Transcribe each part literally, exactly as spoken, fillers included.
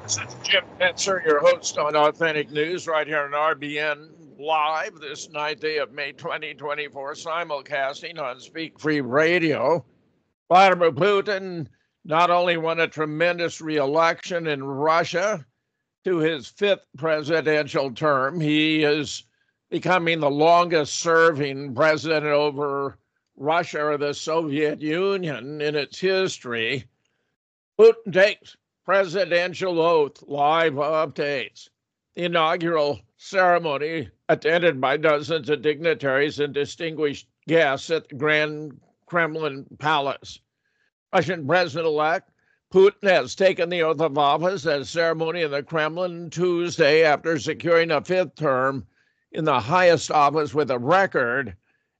This is Jim Penser, your host on Authentic News, right here on R B N Live this ninth day of May twenty twenty-four, simulcasting on Speak Free Radio. Vladimir Putin not only won a tremendous re-election in Russia to his fifth presidential term, he is becoming the longest-serving president over Russia or the Soviet Union in its history. Putin takes presidential oath, live updates. The inaugural ceremony, attended by dozens of dignitaries and distinguished guests at the Grand Kremlin Palace. Russian President-elect Putin has taken the oath of office at a ceremony in the Kremlin Tuesday after securing a fifth term in the highest office with a record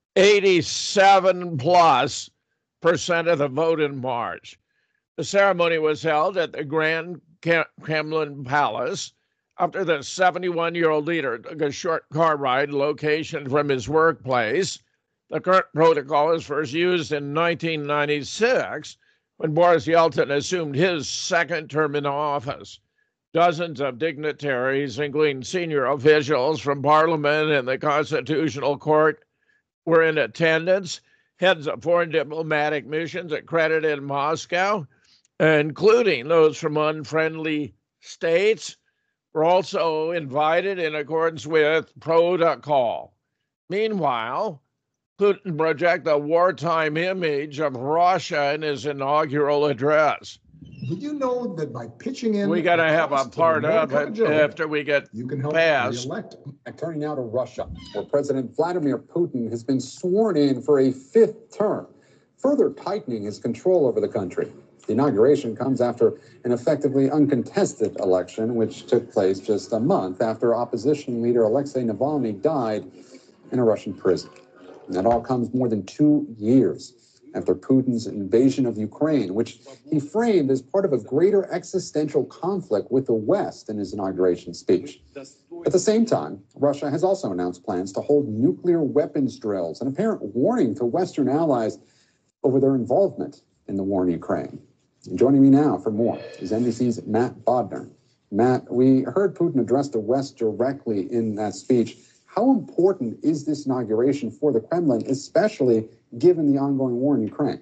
eighty-seven plus percent of the vote in March. The ceremony was held at the Grand Kremlin Palace after the seventy-one-year-old leader took a short car ride location from his workplace. The current protocol was first used in nineteen ninety-six when Boris Yeltsin assumed his second term in office. Dozens of dignitaries, including senior officials from Parliament and the Constitutional Court, were in attendance. Heads of foreign diplomatic missions accredited in Moscow, including those from unfriendly states, were also invited in accordance with protocol. Meanwhile, Putin projected a wartime image of Russia in his inaugural address. Did you know that by pitching in... We got to have a part of it after we get you can help past. Re-elect. Turning now to Russia, where President Vladimir Putin has been sworn in for a fifth term, further tightening his control over the country. The inauguration comes after an effectively uncontested election, which took place just a month after opposition leader Alexei Navalny died in a Russian prison. And that all comes more than two years after Putin's invasion of Ukraine, which he framed as part of a greater existential conflict with the West in his inauguration speech. At the same time, Russia has also announced plans to hold nuclear weapons drills, an apparent warning to Western allies over their involvement in the war in Ukraine. And joining me now for more is N B C's Matt Bodnar. Matt, we heard Putin address the West directly in that speech. How important is this inauguration for the Kremlin, especially given the ongoing war in Ukraine?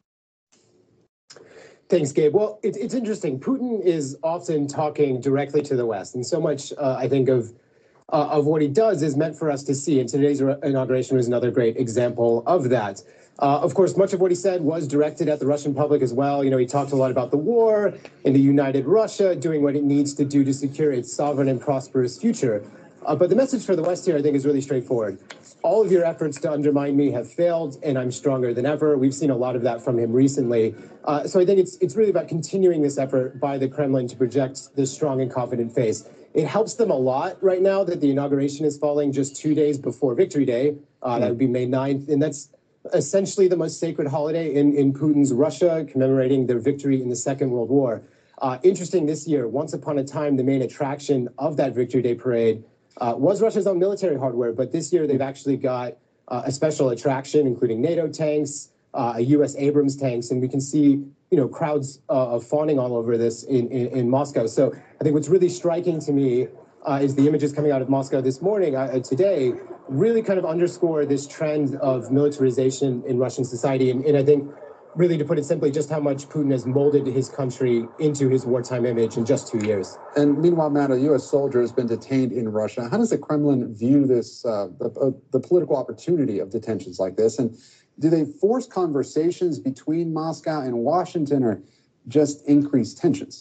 Thanks, Gabe. Well, it, it's interesting. Putin is often talking directly to the West, and so much, uh, I think, of uh, of what he does is meant for us to see. And today's inauguration was another great example of that. Uh, of course, much of what he said was directed at the Russian public as well. You know, he talked a lot about the war and the united Russia doing what it needs to do to secure its sovereign and prosperous future. Uh, but the message for the West here, I think, is really straightforward. All of your efforts to undermine me have failed, and I'm stronger than ever. We've seen a lot of that from him recently. Uh, so I think it's it's really about continuing this effort by the Kremlin to project this strong and confident face. It helps them a lot right now that the inauguration is falling just two days before Victory Day. Uh, mm-hmm. That would be May ninth, and that's essentially the most sacred holiday in, in Putin's Russia, commemorating their victory in the Second World War. Uh, interesting this year, once upon a time, the main attraction of that Victory Day parade Uh, was Russia's own military hardware, but this year they've actually got uh, a special attraction, including NATO tanks, uh, a U S Abrams tanks, and we can see, you know, crowds uh, of fawning all over this in, in, in Moscow. So I think what's really striking to me uh, is the images coming out of Moscow this morning, uh, today, really kind of underscore this trend of militarization in Russian society. And, and I think, really, to put it simply, just how much Putin has molded his country into his wartime image in just two years. And meanwhile, Matt, a U S soldier has been detained in Russia. How does the Kremlin view this, uh, the, uh, the political opportunity of detentions like this? And do they force conversations between Moscow and Washington or just increase tensions?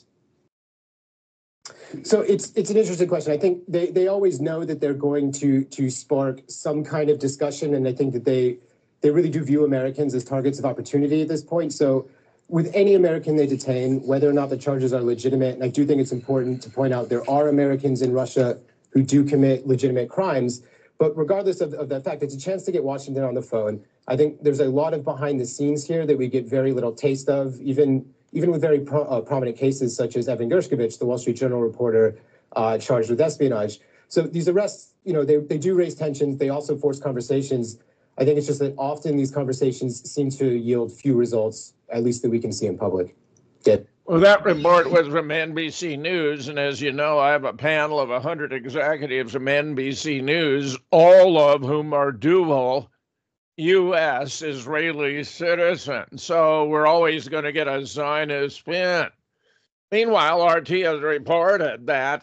So it's it's an interesting question. I think they, they always know that they're going to to spark some kind of discussion, and I think that they They really do view Americans as targets of opportunity at this point. So with any American they detain, whether or not the charges are legitimate, and I do think it's important to point out there are Americans in Russia who do commit legitimate crimes, but regardless of, of that fact, it's a chance to get Washington on the phone. I think there's a lot of behind the scenes here that we get very little taste of, even, even with very pro, uh, prominent cases such as Evan Gershkovich, the Wall Street Journal reporter uh, charged with espionage. So these arrests, you know, they, they do raise tensions. They also force conversations. I think it's just that often these conversations seem to yield few results, at least that we can see in public. Yeah. Well, that report was from N B C News, and as you know, I have a panel of one hundred executives from N B C News, all of whom are dual U S Israeli citizens. So we're always going to get a Zionist spin. Meanwhile, R T has reported that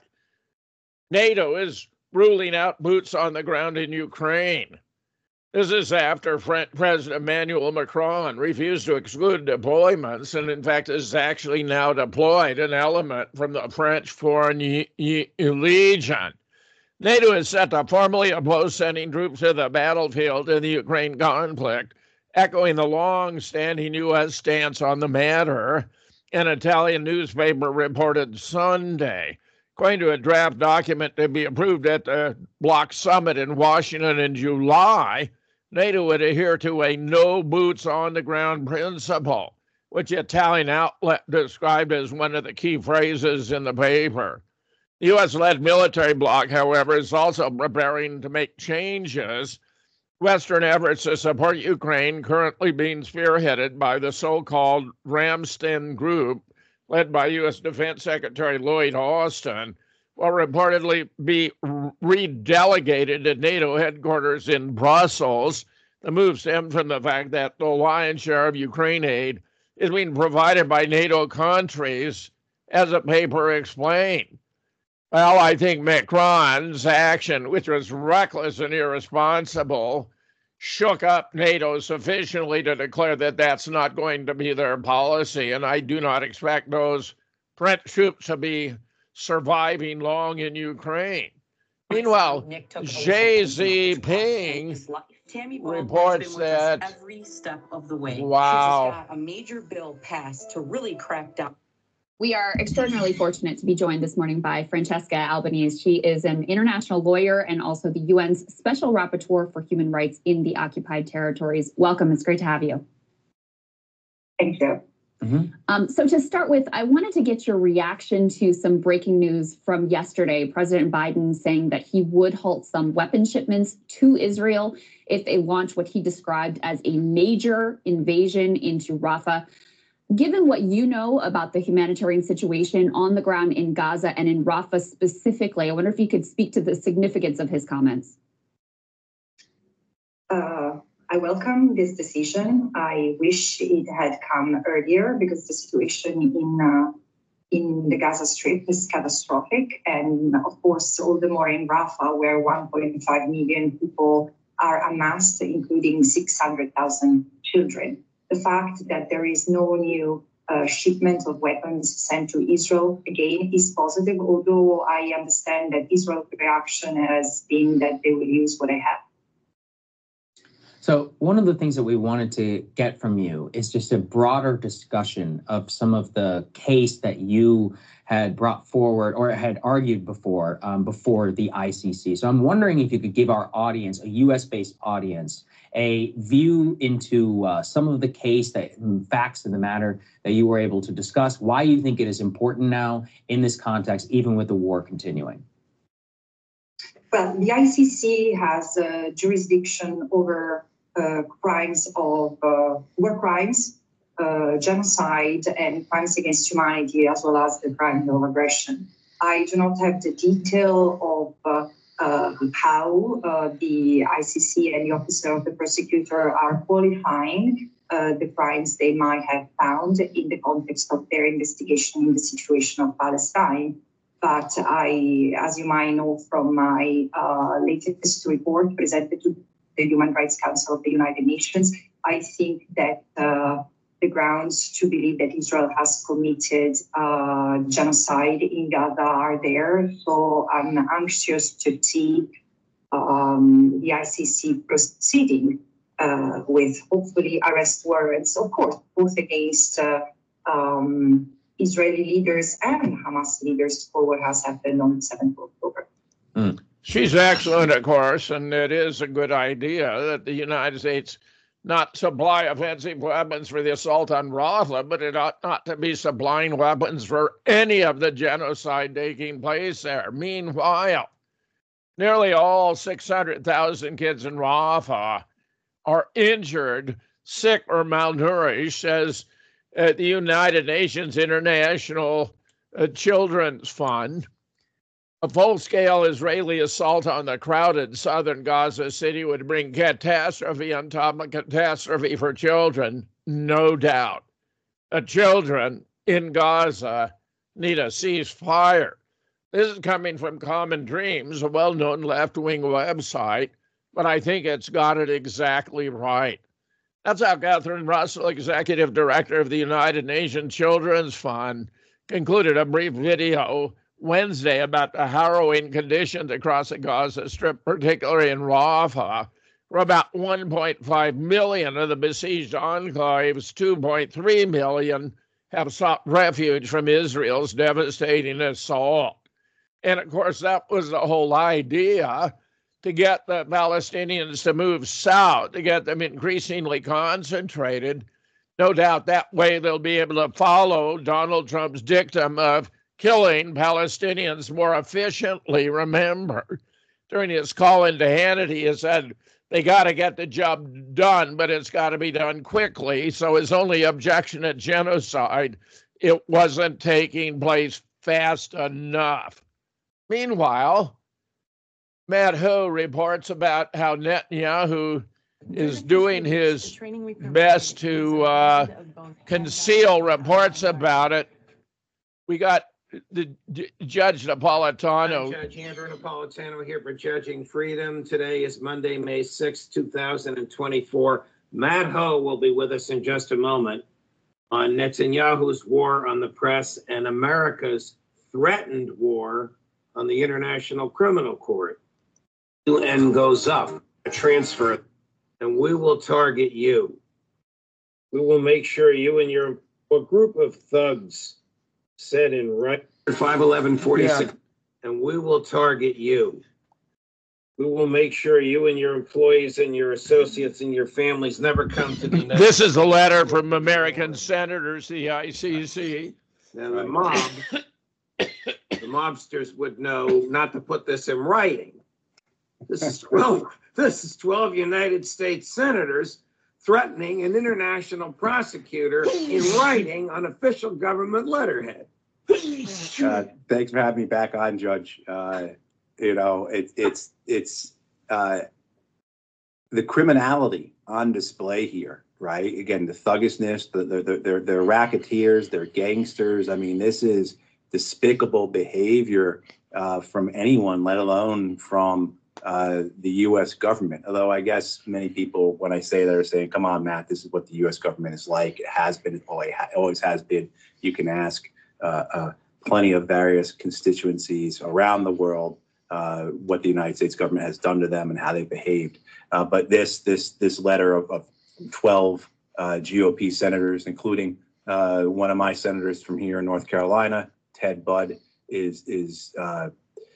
NATO is ruling out boots on the ground in Ukraine. This is after President Emmanuel Macron refused to exclude deployments and, in fact, has actually now deployed an element from the French Foreign Legion. NATO is set to formally oppose sending troops to the battlefield in the Ukraine conflict, echoing the long-standing U S stance on the matter, an Italian newspaper reported Sunday. According to a draft document to be approved at the bloc summit in Washington in July, NATO would adhere to a no boots on the ground principle, which the Italian outlet described as one of the key phrases in the paper. The U S-led military bloc, however, is also preparing to make changes. Western efforts to support Ukraine currently being spearheaded by the so-called Ramstein Group, led by U S Defense Secretary Lloyd Austin, will reportedly be redelegated to NATO headquarters in Brussels. The move stemmed from the fact that the lion's share of Ukraine aid is being provided by NATO countries, as the paper explained. Well, I think Macron's action, which was reckless and irresponsible, shook up NATO sufficiently to declare that that's not going to be their policy, and I do not expect those French troops to be surviving long in Ukraine. Meanwhile, Xi Jinping reports that every step of the way. Wow, She's got a major bill passed to really crack down. We are extraordinarily fortunate to be joined this morning by Francesca Albanese. She is an international lawyer and also the U N's Special Rapporteur for Human Rights in the occupied territories. Welcome. It's great to have you. Thank you. Mm-hmm. Um, so to start with, I wanted to get your reaction to some breaking news from yesterday. President Biden saying that he would halt some weapon shipments to Israel if they launch what he described as a major invasion into Rafah. Given what you know about the humanitarian situation on the ground in Gaza and in Rafah specifically, I wonder if you could speak to the significance of his comments. Uh, I welcome this decision. I wish it had come earlier because the situation in uh, in the Gaza Strip is catastrophic. And of course, all the more in Rafah, where one point five million people are amassed, including six hundred thousand children. The fact that there is no new uh, shipment of weapons sent to Israel, again, is positive, although I understand that Israel's reaction has been that they will use what they have. So one of the things that we wanted to get from you is just a broader discussion of some of the case that you had brought forward or had argued before um, before the I C C. So I'm wondering if you could give our audience, a U S-based audience, a view into uh, some of the case, that facts of the matter that you were able to discuss, why you think it is important now in this context, even with the war continuing. Well, the I C C has uh, jurisdiction over uh, crimes of uh, war crimes, uh, genocide, and crimes against humanity, as well as the crime of aggression. I do not have the detail of uh, uh, how uh, the I C C and the officer of the prosecutor are qualifying uh, the crimes they might have found in the context of their investigation in the situation of Palestine. But I, as you might know from my uh, latest report presented to the Human Rights Council of the United Nations, I think that uh, the grounds to believe that Israel has committed uh, genocide in Gaza are there. So I'm anxious to see um, the I C C proceeding uh, with hopefully arrest warrants, of course, both against uh, um, Israeli leaders and Hamas leaders for what has happened on the seventh of October. Mm. She's excellent, of course, and it is a good idea that the United States not supply offensive weapons for the assault on Rafah, but it ought not to be supplying weapons for any of the genocide taking place there. Meanwhile, nearly all six hundred thousand kids in Rafah are injured, sick, or malnourished, as at the United Nations International uh, Children's Fund. A full-scale Israeli assault on the crowded southern Gaza City would bring catastrophe on top of catastrophe for children, no doubt. The children in Gaza need a ceasefire. This is coming from Common Dreams, a well-known left-wing website, but I think it's got it exactly right. That's how Catherine Russell, Executive Director of the United Nations Children's Fund, concluded a brief video Wednesday about the harrowing conditions across the Gaza Strip, particularly in Rafah, where about one point five million of the besieged enclave's two point three million have sought refuge from Israel's devastating assault. And of course, that was the whole idea, to get the Palestinians to move south, to get them increasingly concentrated. No doubt that way they'll be able to follow Donald Trump's dictum of killing Palestinians more efficiently. Remember, during his call into Hannity, he said they got to get the job done, but it's got to be done quickly. So his only objection at genocide, it wasn't taking place fast enough. Meanwhile, Matt Ho reports about how Netanyahu is doing his best to uh, conceal reports about it. We got the J- Judge Napolitano. I'm Judge Andrew Napolitano here for Judging Freedom. Today is Monday, May sixth, two thousand twenty-four. Matt Ho will be with us in just a moment on Netanyahu's war on the press and America's threatened war on the International Criminal Court. U N goes up, a transfer, and we will target you. We will make sure you and your a group of thugs said in right five eleven forty-six, yeah. And we will target you. We will make sure you and your employees and your associates and your families never come to the United This is a letter from American senators, the I C C. And the mob, the mobsters would know not to put this in writing. This is twelve. This is twelve United States senators threatening an international prosecutor in writing on official government letterhead. Uh, thanks for having me back on, Judge. Uh, you know, it, it's it's uh, the criminality on display here, right? Again, the thuggishness, the the the they're, they're racketeers, they're gangsters. I mean, this is despicable behavior uh, from anyone, let alone from uh, the U S government. Although I guess many people, when I say that, are saying, "Come on, Matt, this is what the U S government is like. It has been, it always has been." You can ask uh, uh, plenty of various constituencies around the world uh, what the United States government has done to them and how they behaved. Uh, but this this this letter of, of twelve uh, G O P senators, including uh, one of my senators from here in North Carolina, Ted Budd, is is uh,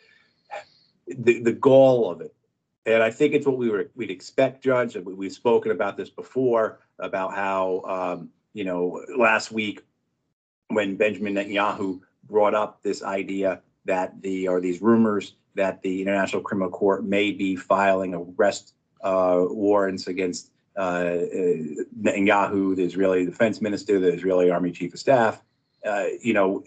the the goal of it. And I think it's what we were we'd expect, Judge. We've spoken about this before, about how um, you know last week when Benjamin Netanyahu brought up this idea that the or these rumors that the International Criminal Court may be filing arrest uh, warrants against uh, uh, Netanyahu, the Israeli defense minister, the Israeli army chief of staff. Uh, you know,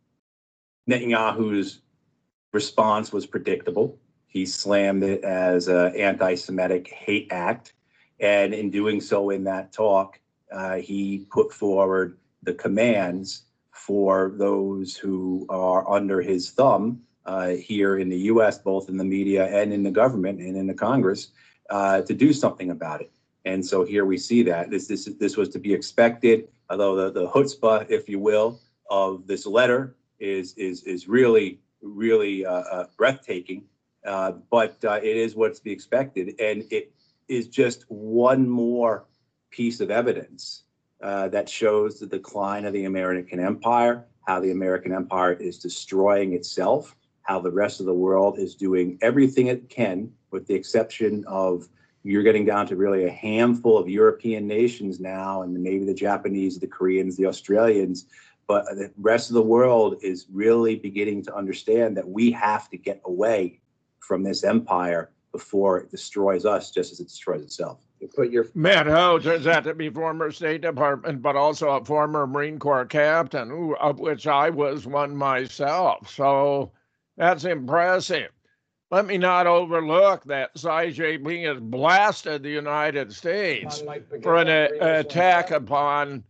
Netanyahu's response was predictable. He slammed it as an anti-Semitic hate act. And in doing so in that talk, uh, he put forward the commands for those who are under his thumb uh, here in the U S, both in the media and in the government and in the Congress, uh, to do something about it. And so here we see that this this this was to be expected, although the, the chutzpah, if you will, of this letter is is is really really uh, uh, breathtaking. Uh, but uh, it is what's to be expected, and it is just one more piece of evidence uh, that shows the decline of the American empire, how the American empire is destroying itself, how the rest of the world is doing everything it can, with the exception of you're getting down to really a handful of European nations now, and maybe the Japanese, the Koreans, the Australians. But the rest of the world is really beginning to understand that we have to get away from this empire before it destroys us, just as it destroys itself. You put your Matt Ho turns out to be former State Department, but also a former Marine Corps captain, who, of which I was one myself. So that's impressive. Let me not overlook that Xi Jinping has blasted the United States for an a, attack upon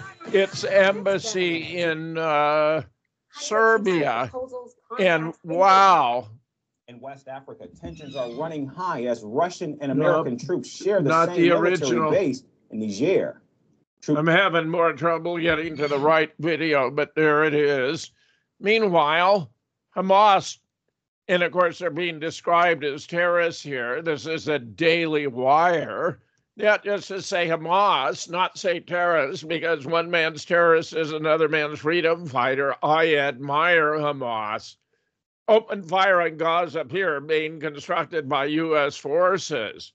its embassy in uh, Serbia. And wow. In West Africa, tensions are running high as Russian and American nope, troops share the not same the military original. base in Niger. Troop- I'm having more trouble getting to the right video, but there it is. Meanwhile, Hamas, and of course they're being described as terrorists here. This is a Daily Wire. Yet just to say Hamas, not say terrorists, because one man's terrorist is another man's freedom fighter. I admire Hamas. Open fire on Gaza Pier being constructed by U S forces.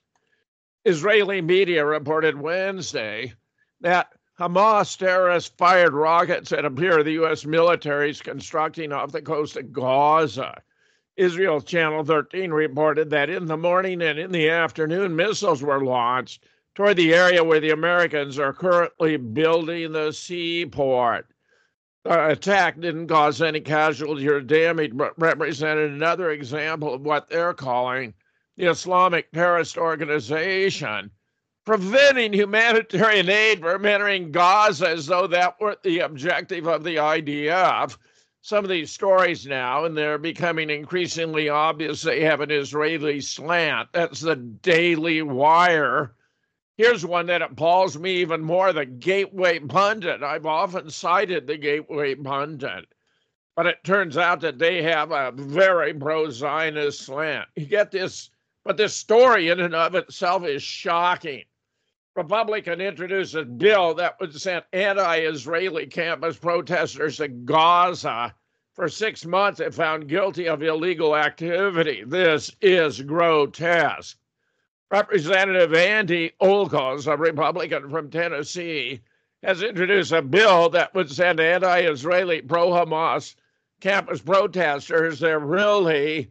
Israeli media reported Wednesday that Hamas terrorists fired rockets at a pier the U S military is constructing off the coast of Gaza. Israel Channel thirteen reported that in the morning and in the afternoon, missiles were launched toward the area where the Americans are currently building the seaport. The attack didn't cause any casualty or damage, but represented another example of what they're calling the Islamic terrorist organization, preventing humanitarian aid from entering Gaza as though that were the objective of the I D F. Some of these stories now, and they're becoming increasingly obvious, they have an Israeli slant. That's the Daily Wire. Here's one that appalls me even more, the Gateway Pundit. I've often cited the Gateway Pundit, but it turns out that they have a very pro-Zionist slant. You get this, but this story in and of itself is shocking. Republican introduced a bill that would send anti-Israeli campus protesters to Gaza for six months if found guilty of illegal activity. This is grotesque. Representative Andy Olkos, a Republican from Tennessee, has introduced a bill that would send anti-Israeli, pro-Hamas campus protesters. They're really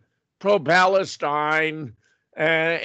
pro-Palestine, uh,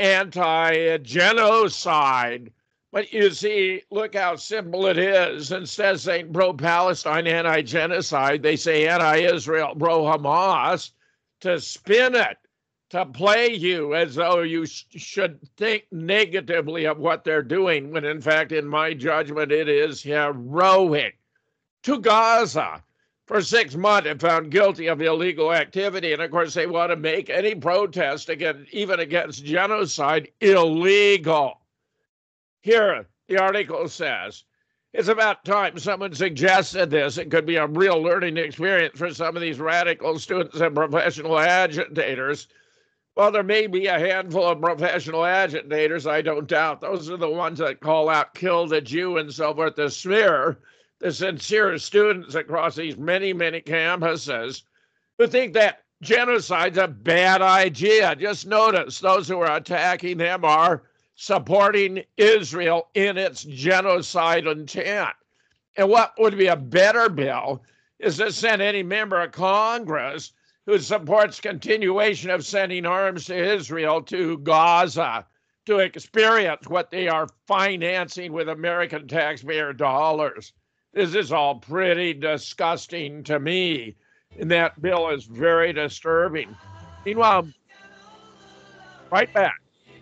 anti-genocide. But you see, look how simple it is. Instead of saying pro-Palestine, anti-genocide, they say anti-Israel, pro-Hamas to spin it, to play you as though you sh- should think negatively of what they're doing, when in fact, in my judgment, it is heroic. To Gaza for six months and found guilty of illegal activity. And of course, they want to make any protest, against, even against genocide, illegal. Here, the article says, it's about time someone suggested this. It could be a real learning experience for some of these radical students and professional agitators. Well, there may be a handful of professional agitators, I don't doubt. Those are the ones that call out, kill the Jew and so forth, the smear, the sincere students across these many, many campuses who think that genocide's a bad idea. Just notice those who are attacking them are supporting Israel in its genocide intent. And what would be a better bill is to send any member of Congress who supports continuation of sending arms to Israel to Gaza to experience what they are financing with American taxpayer dollars. This is all pretty disgusting to me, and that bill is very disturbing. Meanwhile, right back.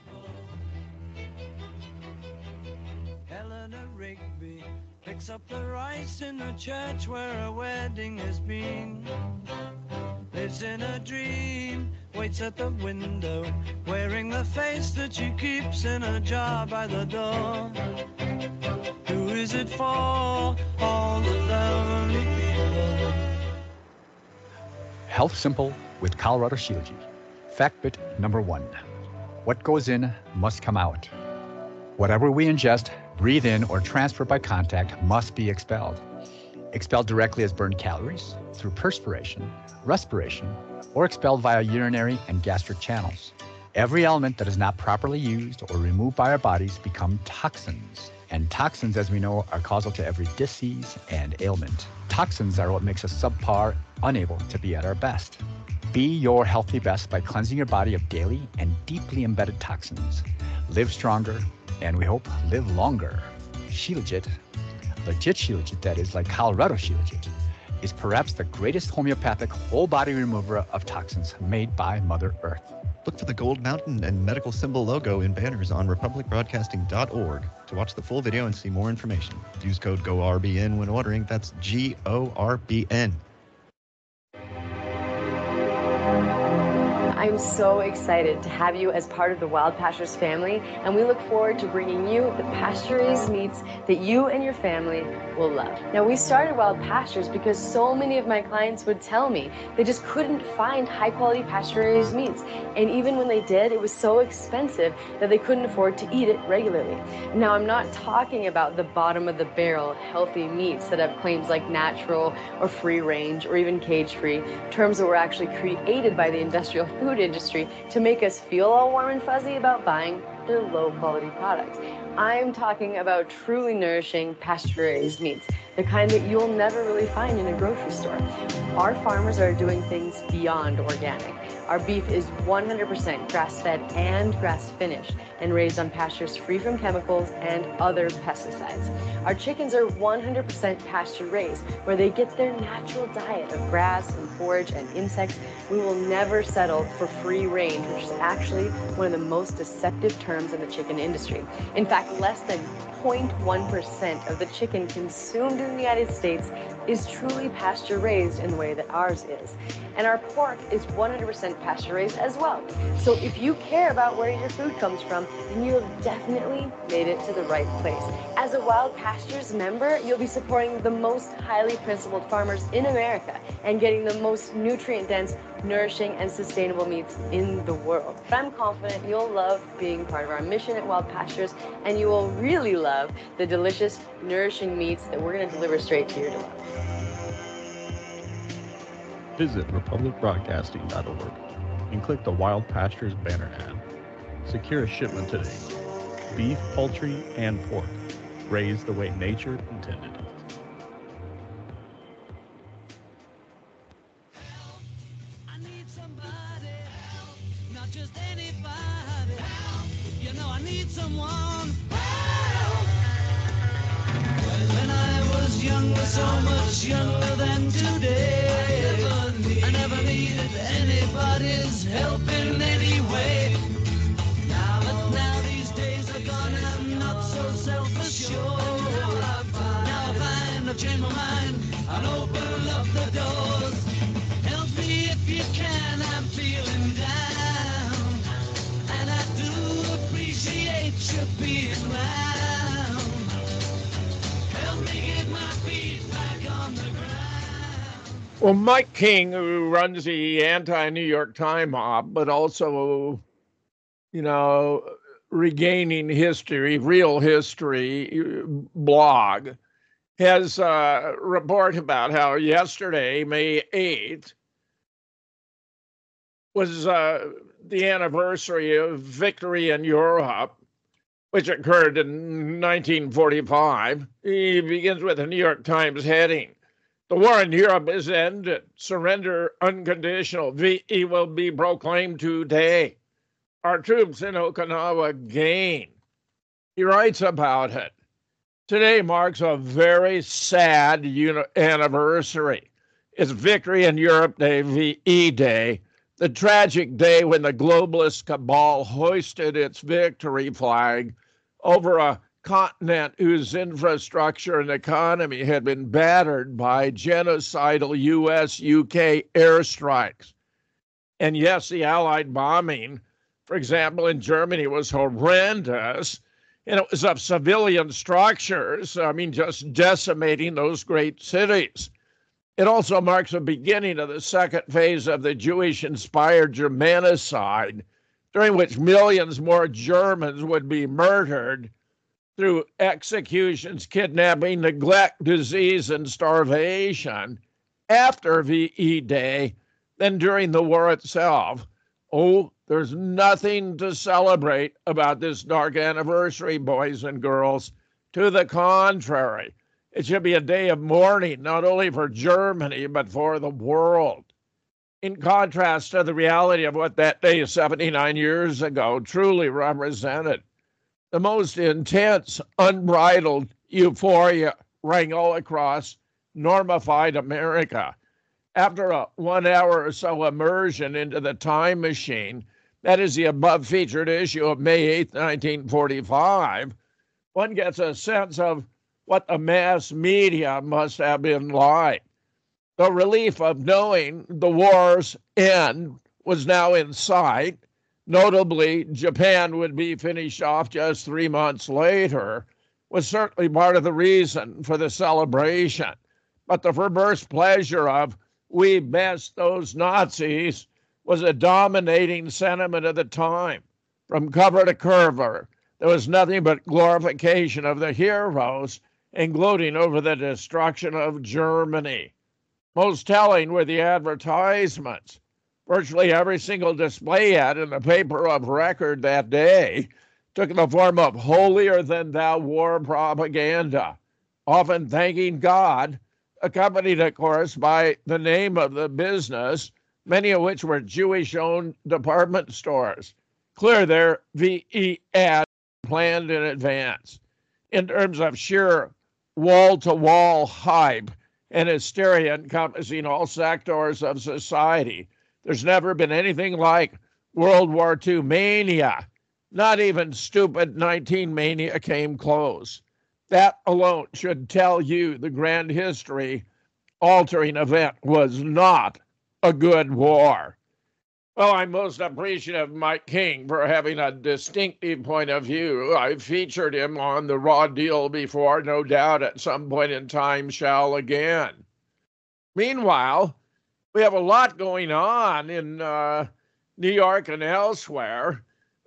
Picks up the rice in the church where a wedding has been. Lives in a dream, waits at the window, wearing the face that she keeps in a jar by the door. Who is it for? All the lonely people. Health Simple with Colorado Shilajit. Fact bit number one. What goes in must come out. Whatever we ingest, breathe in, or transfer by contact must be expelled. Expelled directly as burned calories, through perspiration, respiration, or expelled via urinary and gastric channels. Every element that is not properly used or removed by our bodies become toxins. And toxins, as we know, are causal to every disease and ailment. Toxins are what makes us subpar, unable to be at our best. Be your healthy best by cleansing your body of daily and deeply embedded toxins. Live stronger, and we hope live longer. Shilajit, legit Shilajit, that is, like Colorado Shilajit, is perhaps the greatest homeopathic whole-body remover of toxins made by Mother Earth. Look for the gold mountain and medical symbol logo in banners on republic broadcasting dot org to watch the full video and see more information. Use code G O R B N when ordering. That's G O R B N. I'm so excited to have you as part of the Wild Pastures family, and we look forward to bringing you the pasture-raised meats that you and your family will love. Now, we started Wild Pastures because so many of my clients would tell me they just couldn't find high-quality pasture-raised meats, and even when they did, it was so expensive that they couldn't afford to eat it regularly. Now, I'm not talking about the bottom-of-the-barrel healthy meats that have claims like natural or free-range or even cage-free, terms that were actually created by the industrial food industry to make us feel all warm and fuzzy about buying their low-quality products. I'm talking about truly nourishing pasture-raised meats, the kind that you'll never really find in a grocery store. Our farmers are doing things beyond organic. Our beef is one hundred percent grass-fed and grass-finished and raised on pastures free from chemicals and other pesticides. Our chickens are one hundred percent pasture-raised, where they get their natural diet of grass and forage and insects. We will never settle for free range, which is actually one of the most deceptive terms in the chicken industry. In fact, less than zero point one percent of the chicken consumed in the United States is truly pasture-raised in the way that ours is. And our pork is one hundred percent pasture-raised as well. So if you care about where your food comes from, then you have definitely made it to the right place. As a Wild Pastures member, you'll be supporting the most highly principled farmers in America and getting the most nutrient-dense, nourishing, and sustainable meats in the world. But I'm confident you'll love being part of our mission at Wild Pastures, and you will really love the delicious, nourishing meats that we're going to deliver straight to your door. Visit republic broadcasting dot org and click the Wild Pastures banner ad. Secure a shipment today. Beef, poultry, and pork, raised the way nature intended. I need somebody help, not just anybody help. You know I need someone help. When I was younger, so much younger than today, I never, need, I never needed anybody's help in any way. Now, but now these days are gone and I'm not so self-assured. Now I find, now I find I've changed my mind. I'll open up the doors. Help me if you can, I'm feeling down. And I do appreciate you being around. Help me get my feet back on the ground. Well, Mike King, who runs the anti-New York Times mob, but also, you know, Regaining History, Real History blog, has a report about how yesterday, May eighth, was uh, the anniversary of victory in Europe, which occurred in nineteen forty-five. He begins with a New York Times heading. The war in Europe is ended. Surrender unconditional. V E will be proclaimed today. Our troops in Okinawa gain. He writes about it. Today marks a very sad uni- anniversary. It's Victory in Europe Day, V E Day, the tragic day when the globalist cabal hoisted its victory flag over a continent whose infrastructure and economy had been battered by genocidal U S U K airstrikes. And yes, the Allied bombing, for example, in Germany was horrendous, and it was of civilian structures, I mean, just decimating those great cities. It also marks the beginning of the second phase of the Jewish-inspired Germanicide, during which millions more Germans would be murdered through executions, kidnapping, neglect, disease, and starvation after V E Day than during the war itself. Oh, there's nothing to celebrate about this dark anniversary, boys and girls. To the contrary, it should be a day of mourning, not only for Germany, but for the world. In contrast to the reality of what that day seventy-nine years ago truly represented. The most intense, unbridled euphoria rang all across normified America. After a one hour or so immersion into the time machine, that is the above featured issue of May eighth, nineteen forty-five, one gets a sense of what the mass media must have been like. The relief of knowing the war's end was now in sight. Notably, Japan would be finished off just three months later, was certainly part of the reason for the celebration. But the perverse pleasure of "we best those Nazis" was a dominating sentiment of the time. From cover to cover, there was nothing but glorification of the heroes and gloating over the destruction of Germany. Most telling were the advertisements. Virtually every single display ad in the paper of record that day took the form of holier-than-thou war propaganda, often thanking God, accompanied, of course, by the name of the business, many of which were Jewish-owned department stores. Clear their V E ad planned in advance. In terms of sheer wall-to-wall hype and hysteria encompassing all sectors of society, there's never been anything like World War Two mania. Not even stupid nineteen mania came close. That alone should tell you the grand history-altering event was not a good war. Well, I'm most appreciative of Mike King for having a distinctive point of view. I've featured him on The Raw Deal before, no doubt at some point in time shall again. Meanwhile, we have a lot going on in uh, New York and elsewhere.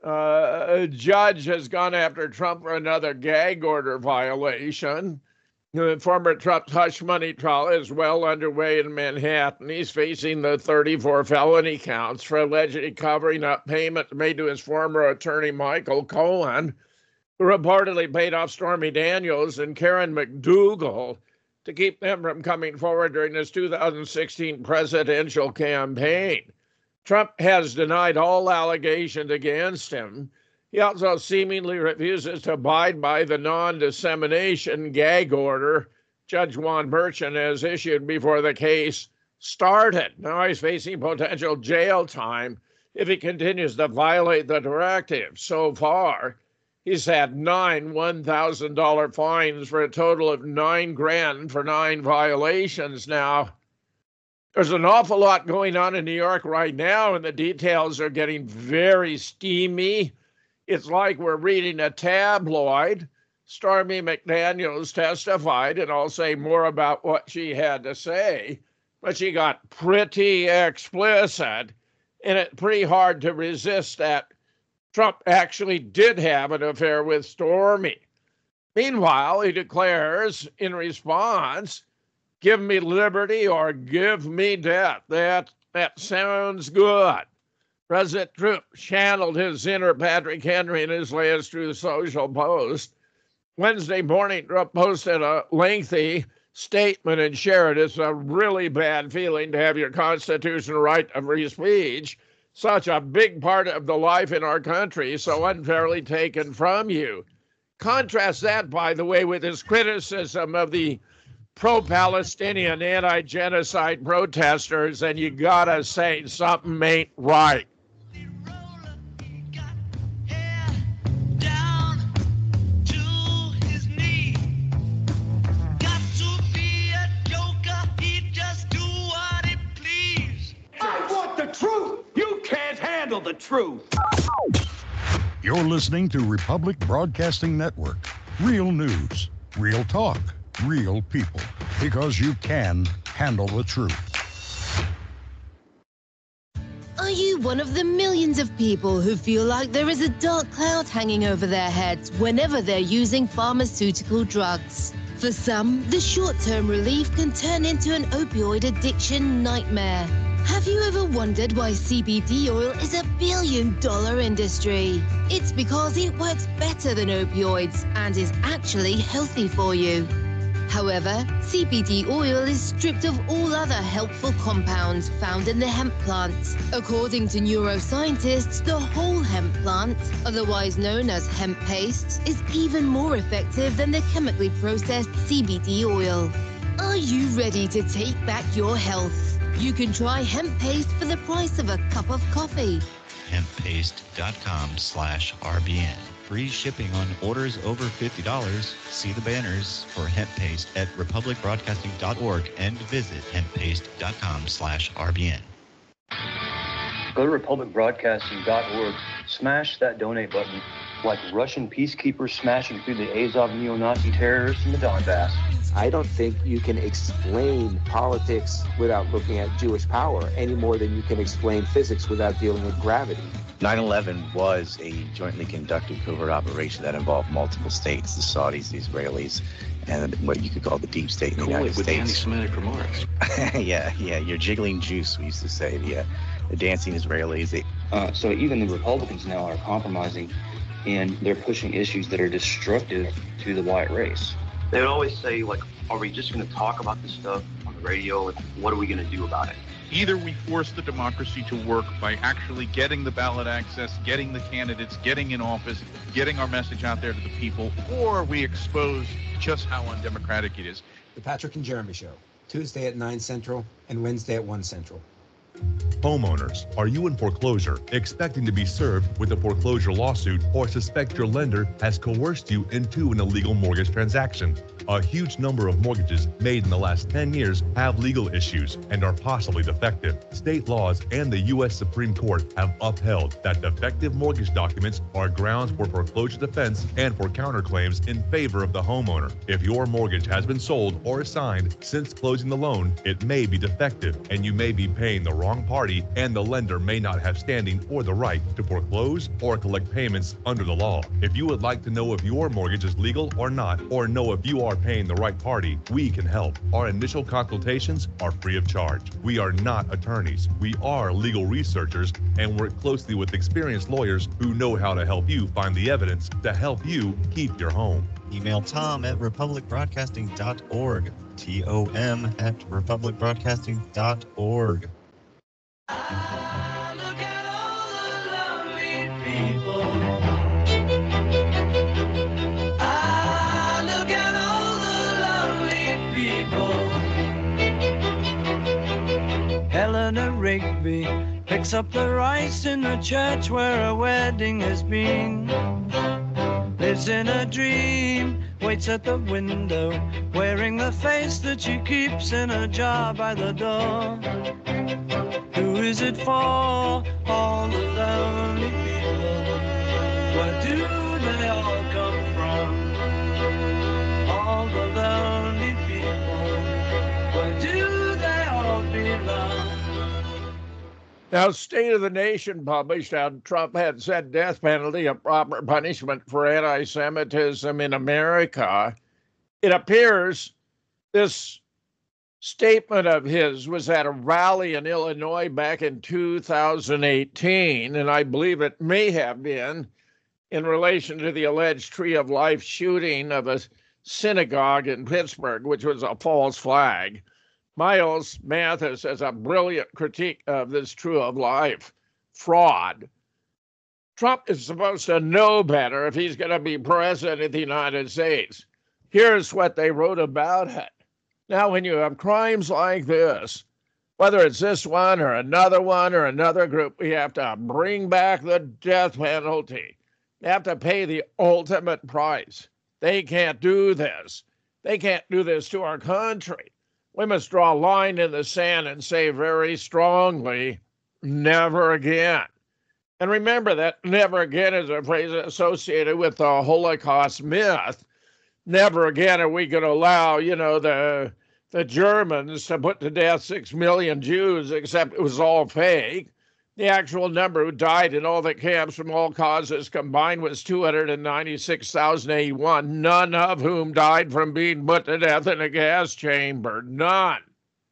Uh, a judge has gone after Trump for another gag order violation. The former Trump's hush money trial is well underway in Manhattan. He's facing the thirty-four felony counts for allegedly covering up payments made to his former attorney, Michael Cohen, who reportedly paid off Stormy Daniels and Karen McDougal to keep them from coming forward during his two thousand sixteen presidential campaign. Trump has denied all allegations against him. He also seemingly refuses to abide by the non-dissemination gag order Judge Juan Merchan has issued before the case started. Now he's facing potential jail time if he continues to violate the directive. So far, he's had nine one thousand dollars fines for a total of nine grand for nine violations now. There's an awful lot going on in New York right now, and the details are getting very steamy. It's like we're reading a tabloid. Stormy McDaniels testified, and I'll say more about what she had to say, but she got pretty explicit, and it's pretty hard to resist that Trump actually did have an affair with Stormy. Meanwhile, he declares in response, "Give me liberty or give me death." That, that sounds good. President Trump channeled his inner Patrick Henry in his latest Truth Social post. Wednesday morning, Trump posted a lengthy statement and shared it's a really bad feeling to have your constitutional right of free speech, such a big part of the life in our country, so unfairly taken from you. Contrast that, by the way, with his criticism of the pro-Palestinian anti-genocide protesters, and you gotta say something ain't right. The truth. You're listening to Republic Broadcasting Network. Real news, real talk, real people. Because you can handle the truth. Are you one of the millions of people who feel like there is a dark cloud hanging over their heads whenever they're using pharmaceutical drugs? For some, the short-term relief can turn into an opioid addiction nightmare. Have you ever wondered why C B D oil is a billion-dollar industry? It's because it works better than opioids and is actually healthy for you. However, C B D oil is stripped of all other helpful compounds found in the hemp plant. According to neuroscientists, the whole hemp plant, otherwise known as hemp paste, is even more effective than the chemically processed C B D oil. Are you ready to take back your health? You can try hemp paste for the price of a cup of coffee. hemppaste.com slash RBN. Free shipping on orders over fifty dollars. See the banners for hemp paste at republic broadcasting dot org and visit hemppaste.com slash RBN. Go to republic broadcasting dot org, smash that donate button like Russian peacekeepers smashing through the Azov neo-Nazi terrorists in the Donbass. I don't think you can explain politics without looking at Jewish power any more than you can explain physics without dealing with gravity. nine eleven was a jointly conducted covert operation that involved multiple states, the Saudis, the Israelis, and what you could call the deep state in the Cool United it with States. anti-Semitic remarks. yeah, yeah, you're jiggling juice, we used to say, the, uh, the dancing Israelis. They... Uh, so even the Republicans now are compromising, and they're pushing issues that are destructive to the white race. They would always say, like, are we just going to talk about this stuff on the radio? And what are we going to do about it? Either we force the democracy to work by actually getting the ballot access, getting the candidates, getting in office, getting our message out there to the people, or we expose just how undemocratic it is. The Patrick and Jeremy Show, Tuesday at nine Central and Wednesday at one Central. Homeowners, are you in foreclosure, expecting to be served with a foreclosure lawsuit, or suspect your lender has coerced you into an illegal mortgage transaction? A huge number of mortgages made in the last ten years have legal issues and are possibly defective. State laws and the U S Supreme Court have upheld that defective mortgage documents are grounds for foreclosure defense and for counterclaims in favor of the homeowner. If your mortgage has been sold or assigned since closing the loan, it may be defective and you may be paying the wrong party, and the lender may not have standing or the right to foreclose or collect payments under the law. If you would like to know if your mortgage is legal or not, or know if you are paying the right party, we can help. Our initial consultations are free of charge. We are not attorneys. We are legal researchers and work closely with experienced lawyers who know how to help you find the evidence to help you keep your home. Email Tom at republic broadcasting dot org. T O M at republic broadcasting dot org. Ah, look at all the lonely people. Ah, look at all the lonely people. Eleanor Rigby picks up the rice in the church where a wedding has been. Lives in a dream, waits at the window, wearing the face that she keeps in a jar by the door. Who is it for? All the lonely people. Where do they all come from? All the lonely people. Where do they all belong? Now, State of the Nation published how Trump had said death penalty a proper punishment for anti-Semitism in America. It appears this statement of his was at a rally in Illinois back in two thousand eighteen, and I believe it may have been in relation to the alleged Tree of Life shooting of a synagogue in Pittsburgh, which was a false flag. Miles Mathis has a brilliant critique of this Tree of Life fraud. Trump is supposed to know better if he's going to be president of the United States. Here's what they wrote about it. Now, when you have crimes like this, whether it's this one or another one or another group, we have to bring back the death penalty. They have to pay the ultimate price. They can't do this. They can't do this to our country. We must draw a line in the sand and say very strongly, never again. And remember that never again is a phrase associated with the Holocaust myth. Never again are we going to allow, you know, the the Germans to put to death six million Jews, except it was all fake. The actual number who died in all the camps from all causes combined was two hundred ninety-six thousand eighty-one, none of whom died from being put to death in a gas chamber. None.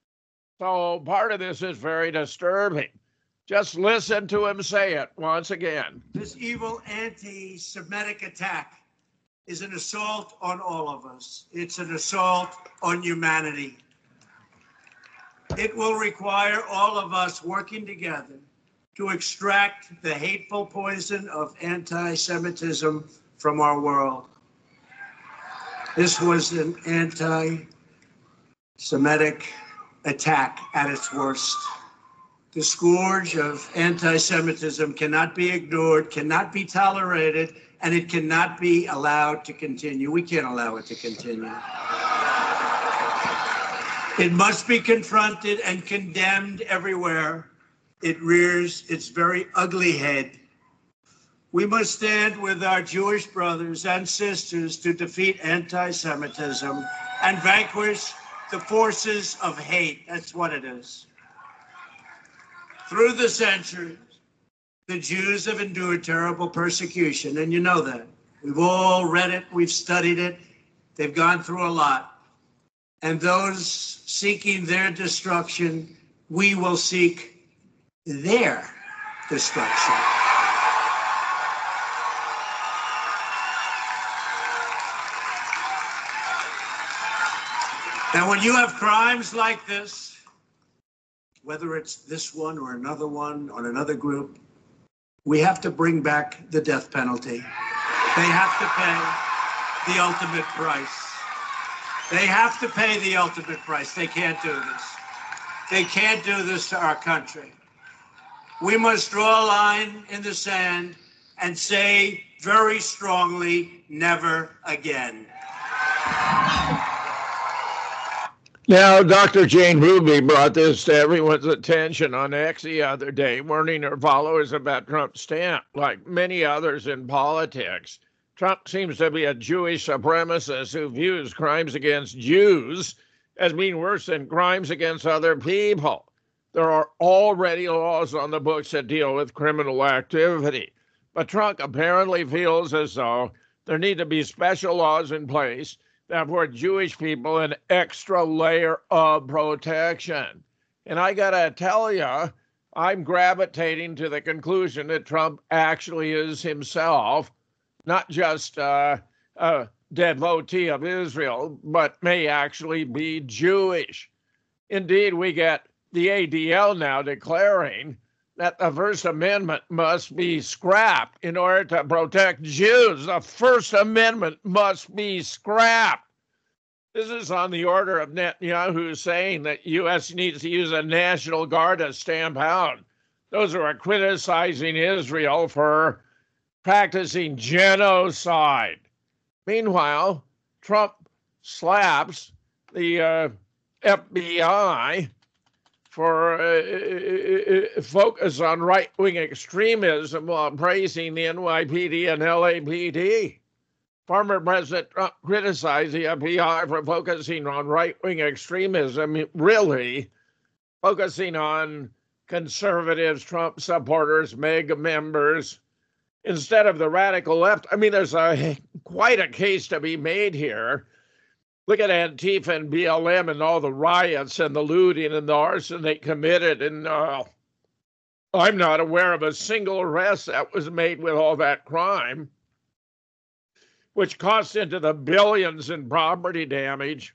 So part of this is very disturbing. Just listen to him say it once again. This evil anti-Semitic attack is an assault on all of us. It's an assault on humanity. It will require all of us working together to extract the hateful poison of anti-Semitism from our world. This was an anti-Semitic attack at its worst. The scourge of anti-Semitism cannot be ignored, cannot be tolerated, and it cannot be allowed to continue. We can't allow it to continue. It must be confronted and condemned everywhere it rears its very ugly head. We must stand with our Jewish brothers and sisters to defeat anti-Semitism and vanquish the forces of hate. That's what it is. Through the centuries, the Jews have endured terrible persecution, and you know that. We've all read it, we've studied it. They've gone through a lot. And those seeking their destruction, we will seek their destruction. Now, when you have crimes like this, whether it's this one or another one or another group, we have to bring back the death penalty. They have to pay the ultimate price. They have to pay the ultimate price. They can't do this. They can't do this to our country. We must draw a line in the sand and say very strongly, never again. Now, Doctor Jane Ruby brought this to everyone's attention on X the other day, warning her followers about Trump's stand. Like many others in politics, Trump seems to be a Jewish supremacist who views crimes against Jews as being worse than crimes against other people. There are already laws on the books that deal with criminal activity, but Trump apparently feels as though there need to be special laws in place that afford Jewish people an extra layer of protection. And I gotta tell you, I'm gravitating to the conclusion that Trump actually is himself not just uh, a devotee of Israel, but may actually be Jewish. Indeed, we get the A D L now declaring that the First Amendment must be scrapped in order to protect Jews. The First Amendment must be scrapped. This is on the order of Netanyahu saying that U S needs to use a National Guard to stamp out those who are criticizing Israel for practicing genocide. Meanwhile, Trump slaps the uh, F B I for uh, focus on right-wing extremism while praising the N Y P D and L A P D. Former President Trump criticized the F B I for focusing on right-wing extremism, really focusing on conservatives, Trump supporters, MAGA members, instead of the radical left. I mean, there's a quite a case to be made here. Look at Antifa and B L M and all the riots and the looting and the arson they committed. And uh, I'm not aware of a single arrest that was made with all that crime, which cost into the billions in property damage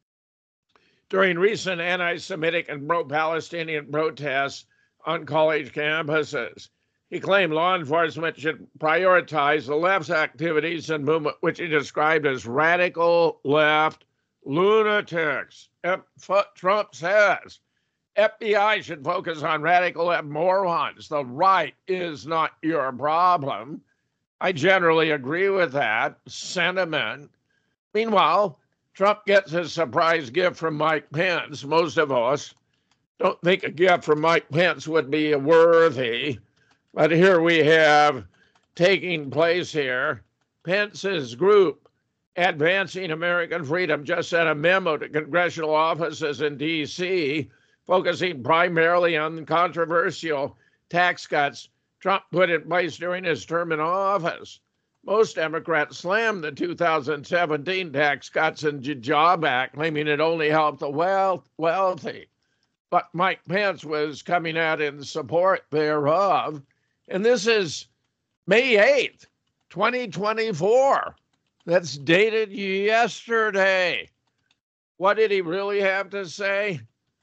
during recent anti-Semitic and pro-Palestinian protests on college campuses. He claimed law enforcement should prioritize the left's activities and movement, which he described as radical left lunatics. F- Trump says F B I should focus on radical left morons. The right is not your problem. I generally agree with that sentiment. Meanwhile, Trump gets his surprise gift from Mike Pence. Most of us don't think a gift from Mike Pence would be worthy. But here we have taking place here. Pence's group, Advancing American Freedom, just sent a memo to congressional offices in D C, focusing primarily on controversial tax cuts Trump put in place during his term in office. Most Democrats slammed the two thousand seventeen Tax Cuts and Job Act, claiming it only helped the wealth, wealthy. But Mike Pence was coming out in support thereof. And this is May eighth, twenty twenty-four. that's dated yesterday. What did he really have to say?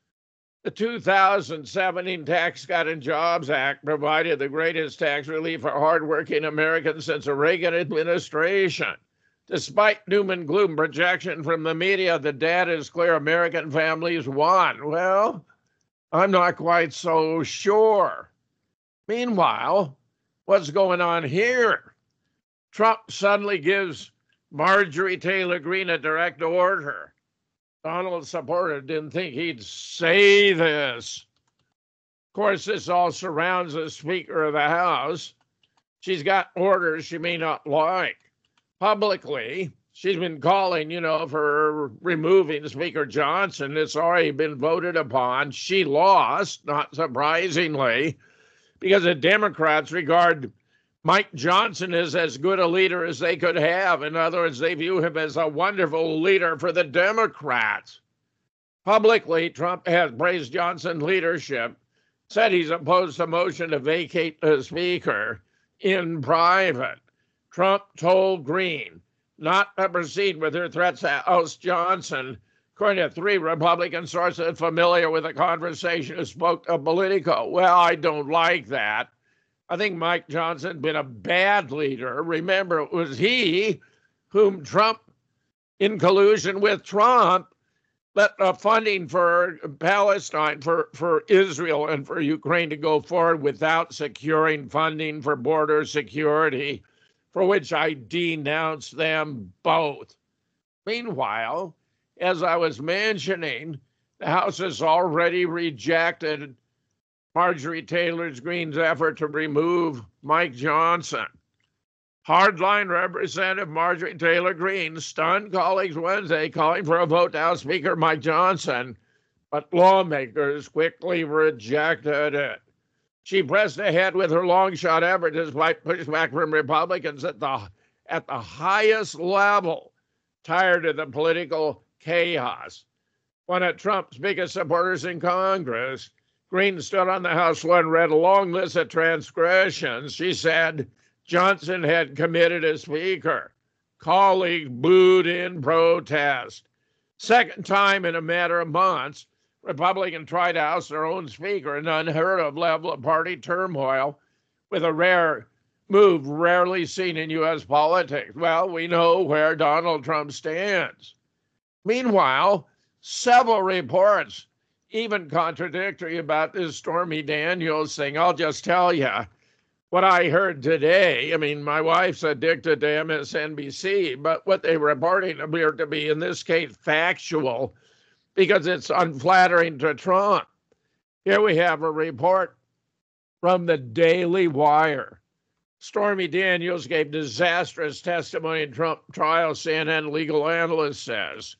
The two thousand seventeen Tax Cut and Jobs Act provided the greatest tax relief for hardworking Americans since the Reagan administration. Despite doom and gloom projection from the media, the data is clear: American families won. Well, I'm not quite so sure. Meanwhile, what's going on here? Trump suddenly gives Marjorie Taylor Greene a direct order. Donald supporter didn't think he'd say this. Of course, this all surrounds the Speaker of the House. She's got orders she may not like. Publicly, she's been calling, you know, for removing Speaker Johnson. It's already been voted upon. She lost, not surprisingly, because the Democrats regard Mike Johnson is as good a leader as they could have. In other words, they view him as a wonderful leader for the Democrats. Publicly, Trump has praised Johnson's leadership, said he's opposed to motion to vacate the Speaker. In private, Trump told Greene not to proceed with her threats to oust Johnson, according to three Republican sources familiar with the conversation who spoke to Politico. Well, I don't like that. I think Mike Johnson has been a bad leader. Remember, it was he whom Trump, in collusion with Trump, let the funding for Palestine, for, for Israel, and for Ukraine to go forward without securing funding for border security, for which I denounced them both. Meanwhile, as I was mentioning, the House has already rejected Marjorie Taylor Greene's effort to remove Mike Johnson. Hardline Representative Marjorie Taylor Greene stunned colleagues Wednesday, calling for a vote to oust Speaker Mike Johnson, but lawmakers quickly rejected it. She pressed ahead with her long-shot effort despite pushback from Republicans at the, at the highest level, tired of the political chaos. One of Trump's biggest supporters in Congress, Greene stood on the House floor and read a long list of transgressions. She said Johnson had committed a speaker. Colleagues booed in protest. Second time in a matter of months, Republicans tried to oust their own speaker, an unheard of level of party turmoil, with a rare move rarely seen in U S politics. Well, we know where Donald Trump stands. Meanwhile, several reports, even contradictory, about this Stormy Daniels thing. I'll just tell you what I heard today. I mean, my wife's addicted to M S N B C, but what they were reporting appeared to be, in this case, factual, because it's unflattering to Trump. Here we have a report from the Daily Wire. Stormy Daniels gave disastrous testimony in Trump trial, C N N legal analyst says.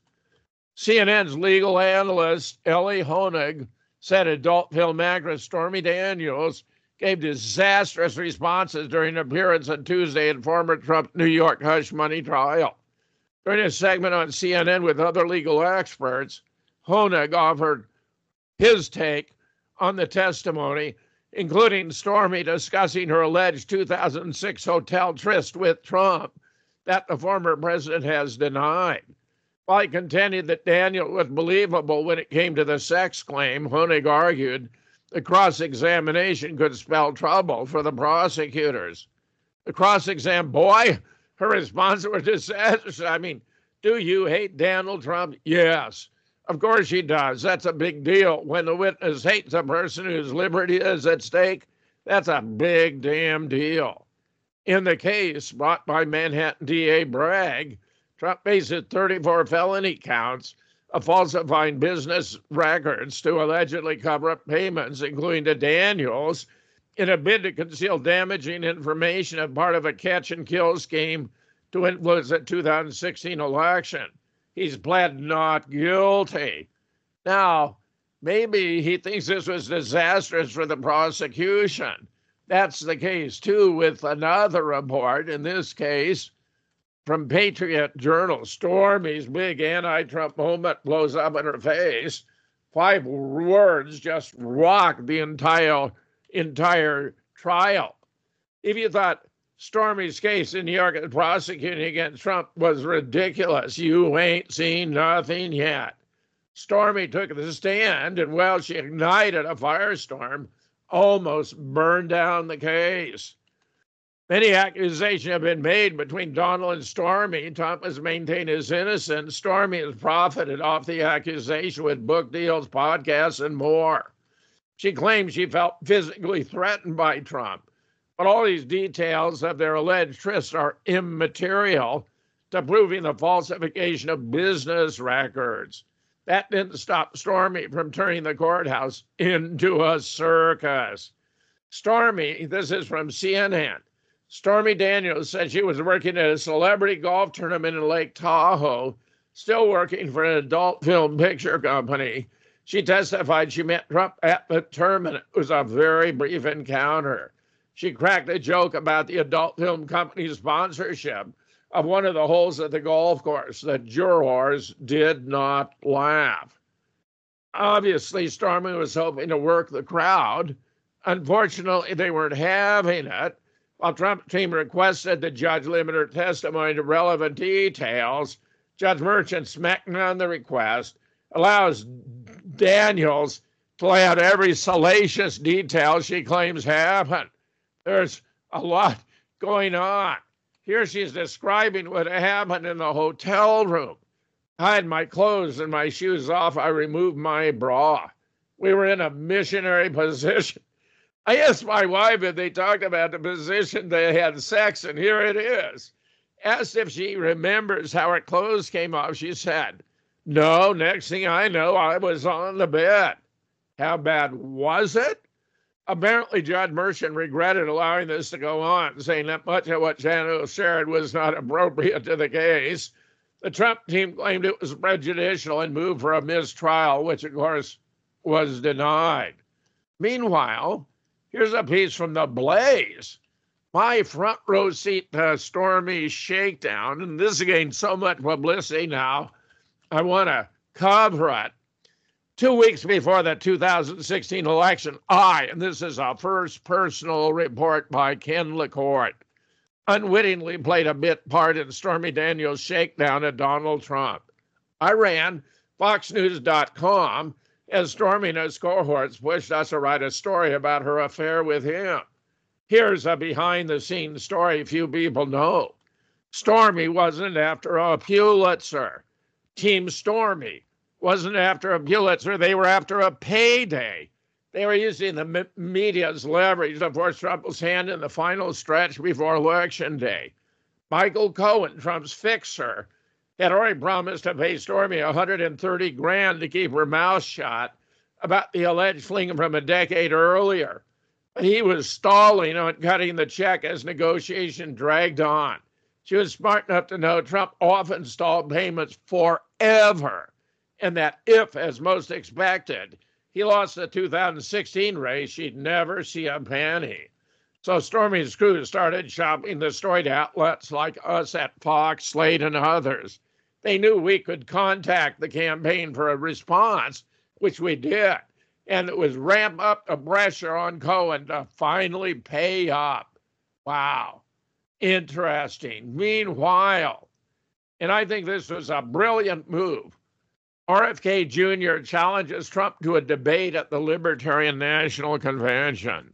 C N N's legal analyst, Ellie Honig, said adult film actress Stormy Daniels gave disastrous responses during an appearance on Tuesday in former Trump New York hush money trial. During a segment on C N N with other legal experts, Honig offered his take on the testimony, including Stormy discussing her alleged two thousand six hotel tryst with Trump that the former president has denied. While he contended that Daniel was believable when it came to the sex claim, Honig argued the cross-examination could spell trouble for the prosecutors. The cross-exam, boy, her responses were disastrous. I mean, do you hate Donald Trump? Yes. Of course she does. That's a big deal. When the witness hates a person whose liberty is at stake, that's a big damn deal. In the case brought by Manhattan D A Bragg, Trump faces thirty-four felony counts of falsifying business records to allegedly cover up payments, including to Daniels, in a bid to conceal damaging information as part of a catch-and-kill scheme to influence the two thousand sixteen election. He's pled not guilty. Now, maybe he thinks this was disastrous for the prosecution. That's the case, too, with another report, in this case, from Patriot Journal. Stormy's big anti-Trump moment blows up in her face. Five words just rocked the entire, entire trial. If you thought Stormy's case in New York and prosecuting against Trump was ridiculous. You ain't seen nothing yet. Stormy took the stand, and well, she ignited a firestorm, almost burned down the case. Many accusations have been made between Donald and Stormy. Trump has maintained his innocence. Stormy has profited off the accusation with book deals, podcasts, and more. She claims she felt physically threatened by Trump. But all these details of their alleged tryst are immaterial to proving the falsification of business records. That didn't stop Stormy from turning the courthouse into a circus. Stormy, this is from C N N, Stormy Daniels said she was working at a celebrity golf tournament in Lake Tahoe, still working for an adult film picture company. She testified she met Trump at the tournament. It was a very brief encounter. She cracked a joke about the adult film company's sponsorship of one of the holes at the golf course. The jurors did not laugh. Obviously, Stormy was hoping to work the crowd. Unfortunately, they weren't having it. While Trump team requested the judge limit her testimony to relevant details, Judge Merchant smacked down the request, allows Daniels to lay out every salacious detail she claims happened. There's a lot going on. Here she's describing what happened in the hotel room. I had my clothes and my shoes off. I removed my bra. We were in a missionary position. I asked my wife if they talked about the position they had sex, and here it is. Asked if she remembers how her clothes came off. She said, no, next thing I know, I was on the bed. How bad was it? Apparently, Judge Merchant regretted allowing this to go on, saying that much of what Daniels shared was not appropriate to the case. The Trump team claimed it was prejudicial and moved for a mistrial, which, of course, was denied. Meanwhile, here's a piece from The Blaze. My front row seat to Stormy's shakedown, and this gained so much publicity now, I want to cover it. Two weeks before the two thousand sixteen election, I, and this is a first personal report by Ken LaCourte, unwittingly played a bit part in Stormy Daniels' shakedown at Donald Trump. I ran Fox News dot com as Stormy and his cohorts pushed us to write a story about her affair with him. Here's a behind-the-scenes story few people know. Stormy wasn't after a Pulitzer. Team Stormy wasn't after a Pulitzer. They were after a payday. They were using the media's leverage to force Trump's hand in the final stretch before Election Day. Michael Cohen, Trump's fixer, had already promised to pay Stormy one hundred thirty grand to keep her mouth shut about the alleged fling from a decade earlier. But he was stalling on cutting the check as negotiation dragged on. She was smart enough to know Trump often stalled payments forever, and that if, as most expected, he lost the two thousand sixteen race, she'd never see a penny. So Stormy's crew started shopping the story to outlets like us at Fox, Slate, and others. They knew we could contact the campaign for a response, which we did, and it was ramp up the pressure on Cohen to finally pay up. Wow, interesting. Meanwhile, and I think this was a brilliant move, R F K Junior challenges Trump to a debate at the Libertarian National Convention.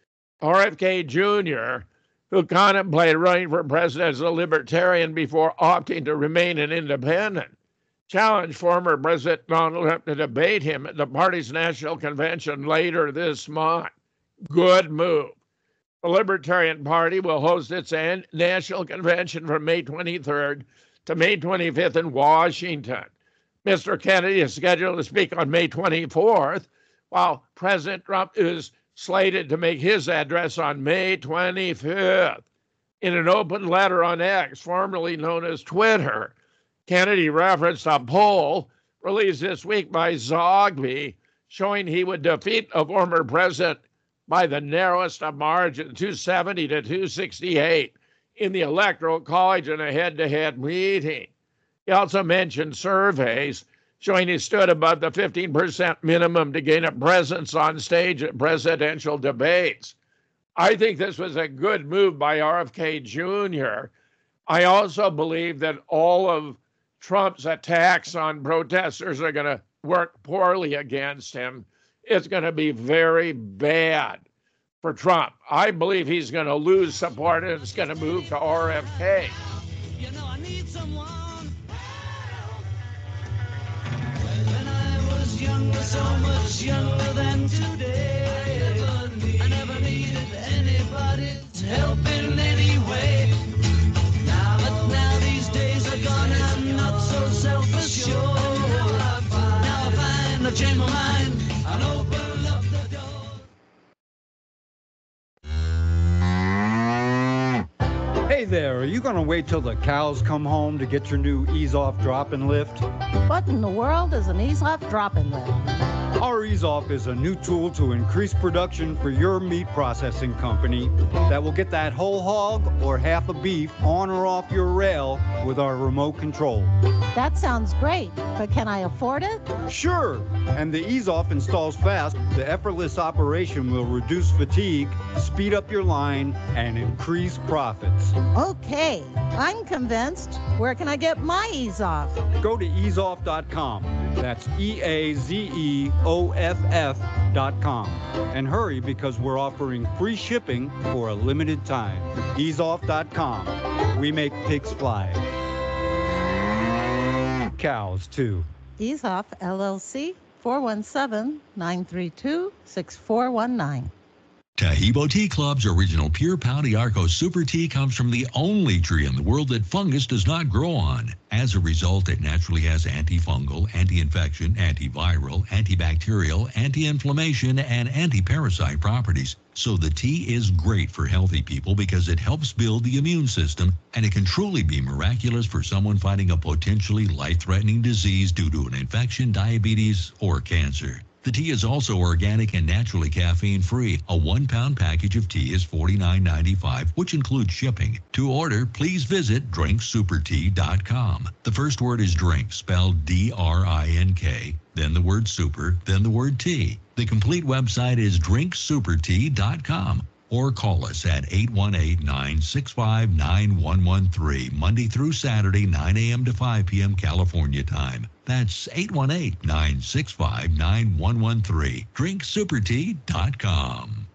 R F K Junior, who contemplated running for president as a Libertarian before opting to remain an independent, challenged former President Donald Trump to debate him at the party's national convention later this month. Good move. The Libertarian Party will host its national convention from May twenty-third to May twenty-fifth in Washington. Mister Kennedy is scheduled to speak on May twenty-fourth, while President Trump is slated to make his address on May twenty-fifth. In an open letter on X, formerly known as Twitter, Kennedy referenced a poll released this week by Zogby showing he would defeat a former president by the narrowest of margins, two seventy to two sixty-eight, in the Electoral College in a head-to-head meeting. He also mentioned surveys showing he stood above the fifteen percent minimum to gain a presence on stage at presidential debates. I think this was a good move by R F K Junior I also believe that all of Trump's attacks on protesters are going to work poorly against him. It's going to be very bad for Trump. I believe he's going to lose support and it's going to move to R F K. You know, I need someone. When I was younger, so much younger than today, I never needed anybody's help in any way. Now, but now these days are gone and I'm not so self-assured. Now I find I've changed my mind and open up the door. Hey there, are you going to wait till the cows come home to get your new ease-off drop-in lift? What in the world is an ease-off drop-in lift? Our ease-off is a new tool to increase production for your meat processing company that will get that whole hog or half a beef on or off your rail with our remote control. That sounds great, but can I afford it? Sure, and the ease-off installs fast. The effortless operation will reduce fatigue, speed up your line, and increase profits. Okay, I'm convinced. Where can I get my ease-off? Go to ease off dot com. That's E A Z E O F F dot com. And hurry, because we're offering free shipping for a limited time. ease off dot com. We make pigs fly. Cows, too. Ease-off, L L C, four one seven, nine three two, six four one nine. Tahibo Tea Club's original Pure Pau d'Arco Super Tea comes from the only tree in the world that fungus does not grow on. As a result, it naturally has antifungal, anti-infection, antiviral, antibacterial, anti-inflammation, and anti-parasite properties. So the tea is great for healthy people because it helps build the immune system, and it can truly be miraculous for someone fighting a potentially life-threatening disease due to an infection, diabetes, or cancer. The tea is also organic and naturally caffeine-free. A one-pound package of tea is forty-nine ninety-five, which includes shipping. To order, please visit drink super tea dot com. The first word is drink, spelled D R I N K, then the word super, then the word tea. The complete website is drink super tea dot com. Or call us at eight one eight, nine six five, nine one one three, Monday through Saturday, nine a.m. to five p.m. California time. That's eight one eight, nine six five, nine one one three. drink super tea dot com.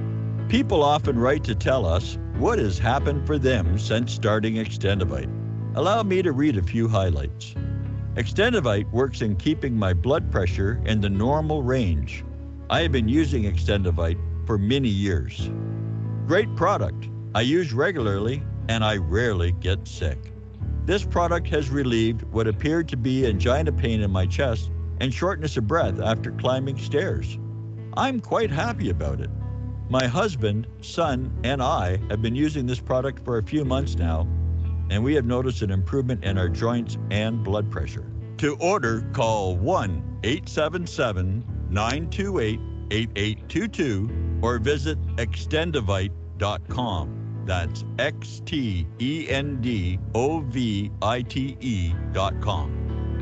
People often write to tell us what has happened for them since starting Extendivite. Allow me to read a few highlights. Extendivite works in keeping my blood pressure in the normal range. I have been using Extendivite for many years. Great product. I use regularly and I rarely get sick. This product has relieved what appeared to be angina pain in my chest and shortness of breath after climbing stairs. I'm quite happy about it. My husband, son, and I have been using this product for a few months now, and we have noticed an improvement in our joints and blood pressure. To order, call one eight seven seven, nine two eight, eight eight two two or visit extendivite dot com. That's X T E N D O V I T E dot com.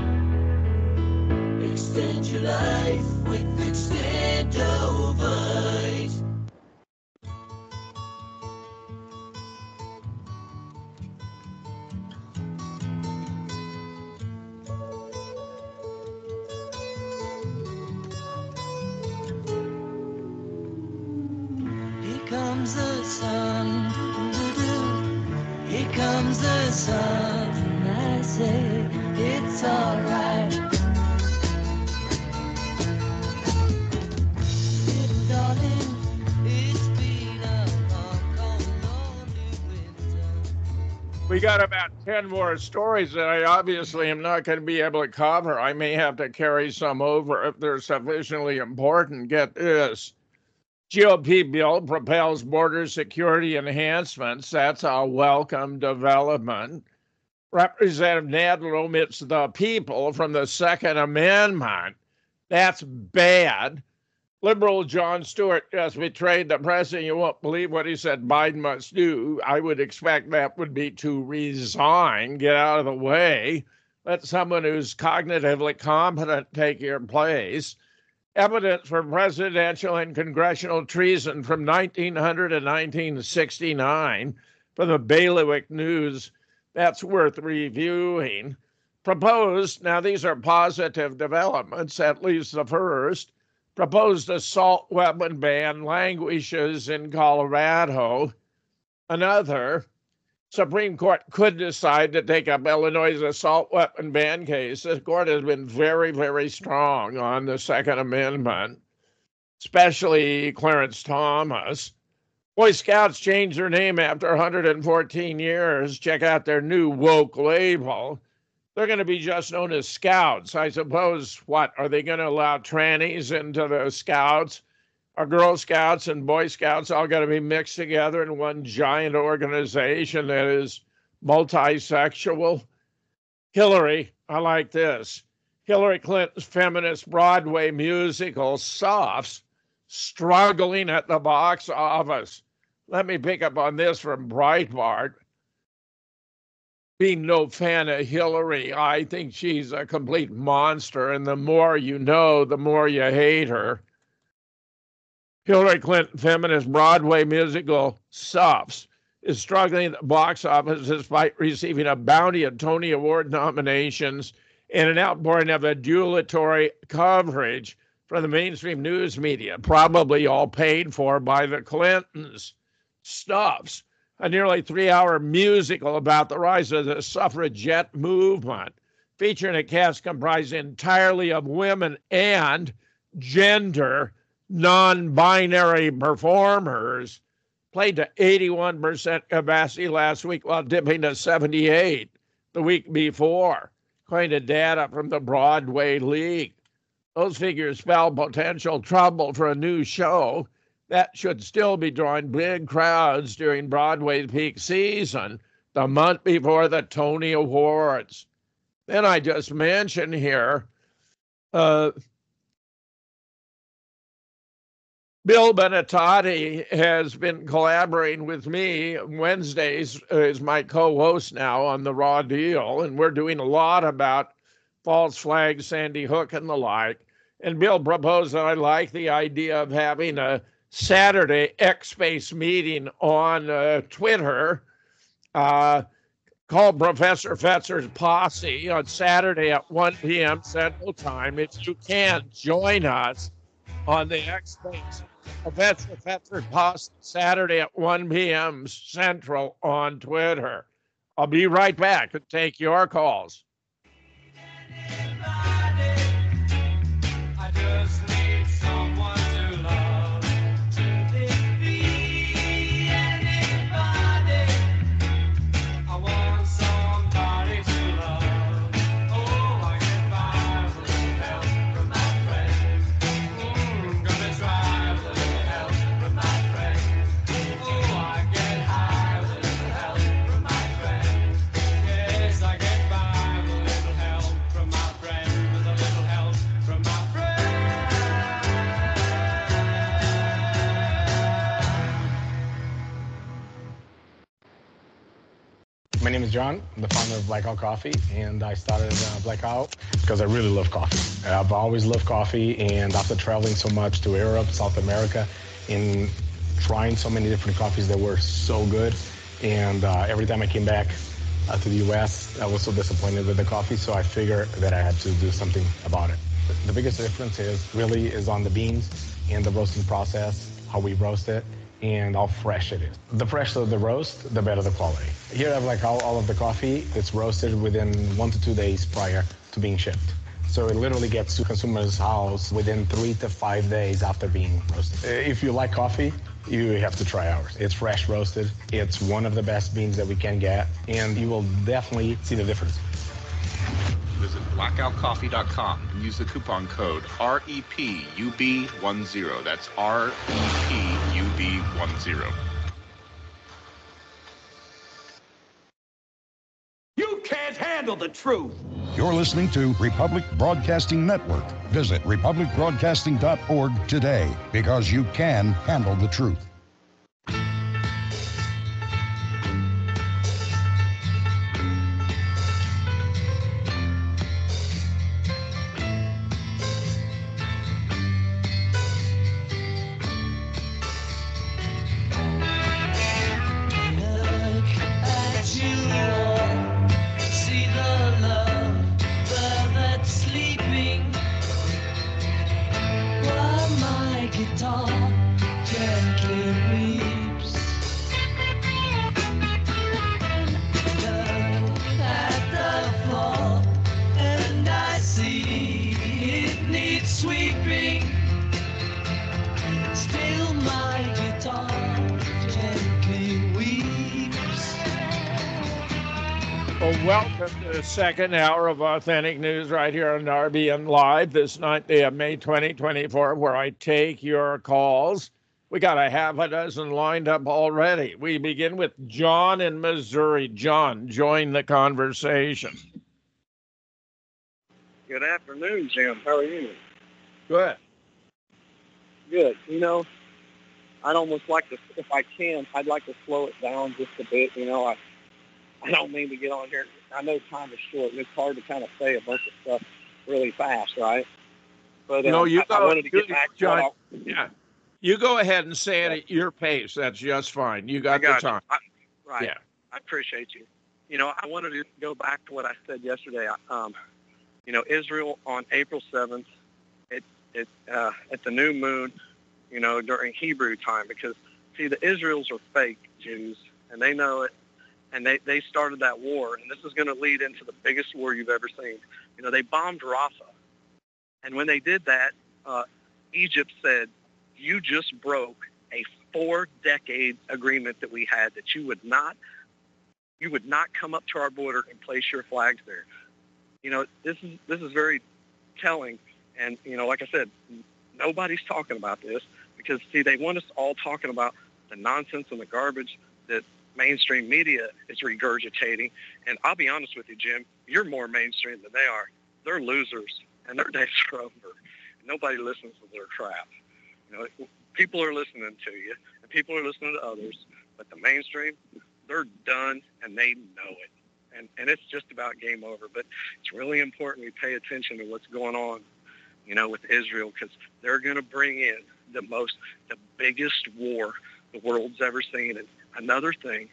Extend your life with Extendovite. Here comes the sun, doo-doo-doo. Here comes the sun, and I say it's alright. Little darling, it's been a long, long, lonely winter. We got about ten more stories that I obviously am not going to be able to cover. I may have to carry some over if they're sufficiently important. Get this. G O P bill propels border security enhancements. That's a welcome development. Representative Nadler omits the people from the Second Amendment. That's bad. Liberal Jon Stewart just betrayed the president. You won't believe what he said Biden must do. I would expect that would be to resign, get out of the way, let someone who's cognitively competent take your place. evidence for presidential and congressional treason from nineteen hundred to nineteen sixty-nine from the Bailiwick News. That's worth reviewing. Proposed, now these are positive developments, at least the first. Proposed assault weapon ban languishes in Colorado. Another, Supreme Court could decide to take up Illinois' assault weapon ban case. The court has been very, very strong on the Second Amendment, especially Clarence Thomas. Boy Scouts changed their name after one hundred fourteen years. Check out their new woke label. They're going to be just known as Scouts. I suppose, what, are they going to allow trannies into the Scouts? Are Girl Scouts and Boy Scouts all going to be mixed together in one giant organization that is multisexual? Hillary, I like this. Hillary Clinton's feminist Broadway musical, Softs, struggling at the box office. Let me pick up on this from Breitbart. Being no fan of Hillary, I think she's a complete monster, and the more you know, the more you hate her. Hillary Clinton feminist Broadway musical Softs is struggling at the box office despite receiving a bounty of Tony Award nominations and an outpouring of adulatory coverage from the mainstream news media, probably all paid for by the Clintons. Stuffs, a nearly three-hour musical about the rise of the suffragette movement, featuring a cast comprised entirely of women and gender non-binary performers, played to eighty-one percent capacity last week while dipping to seventy-eight the week before, according to data from the Broadway League. Those figures spell potential trouble for a new show that should still be drawing big crowds during Broadway's peak season, the month before the Tony Awards. Then I just mentioned here, uh, Bill Benetati has been collaborating with me. Wednesdays is my co-host now on The Raw Deal, and we're doing a lot about false flags, Sandy Hook, and the like. And Bill proposed that I like the idea of having a Saturday X-Space meeting on uh, Twitter uh, called Professor Fetzer's Posse on Saturday at one p.m. Central Time. If you can, join us on the X-Space Professor Fetzer's Posse Saturday at one p.m. Central on Twitter. I'll be right back and take your calls. I just need someone to love. Could be anybody? I want somebody to love. Oh, I get by with a little help from my friends. Mm, gonna try with a little help from my friends. Oh, I get high with a little help from my friends. Yes, I get by with a little help from my friends. With a little help from my friends. My name is John. I'm the founder of Blackout Coffee, and I started uh, Blackout because I really love coffee. I've always loved coffee, and after traveling so much to Europe, South America, and trying so many different coffees that were so good, and uh, every time I came back uh, to the U S, I was so disappointed with the coffee, so I figured that I had to do something about it. The biggest difference is really is on the beans and the roasting process, how we roast it, and how fresh it is. The fresher the roast, the better the quality. Here I have like all, all of the coffee. It's roasted within one to two days prior to being shipped. So it literally gets to consumers' house within three to five days after being roasted. If you like coffee, you have to try ours. It's fresh roasted. It's one of the best beans that we can get, and you will definitely see the difference. Visit blackout coffee dot com and use the coupon code R E P U B ten. That's R E P U B ten. You can't handle the truth. You're listening to Republic Broadcasting Network. Visit republic broadcasting dot org today, because you can handle the truth. song gently weeps. Well, welcome to the second hour of Authentic News right here on R B N Live this ninth day of May twenty twenty-four, where I take your calls. We got a half a dozen lined up already. We begin with John in Missouri. John, join the conversation. Good afternoon, Jim. How are you? Good. Good. You know, I'd almost like to, if I can, I'd like to slow it down just a bit. You know, I, I don't mean to get on here. I know time is short, and it's hard to kind of say a bunch of stuff really fast, right? But uh, no, you I, go, I wanted to get you, back to John, what I, yeah. You go ahead and say it at your pace. That's just fine. You got, I got the time. I, right. Yeah. I appreciate you. You know, I wanted to go back to what I said yesterday. Um, you know, Israel on April seventh, it, it, uh, at the new moon, you know, during Hebrew time, because, see, the Israels are fake Jews, and they know it, and they, they started that war, and this is going to lead into the biggest war you've ever seen. You know, they bombed Rafah, and when they did that, uh, Egypt said, you just broke a four-decade agreement that we had that you would not you would not come up to our border and place your flags there. You know, this is this is very telling. And, you know, like I said, nobody's talking about this because, see, they want us all talking about the nonsense and the garbage that mainstream media is regurgitating. And I'll be honest with you, Jim, you're more mainstream than they are. They're losers, and their days are over. Nobody listens to their crap. You know, people are listening to you, and people are listening to others, but the mainstream, they're done, and they know it. And and it's just about game over. But it's really important we pay attention to what's going on, you know, with Israel, because they're going to bring in the most, the biggest war the world's ever seen. And another thing,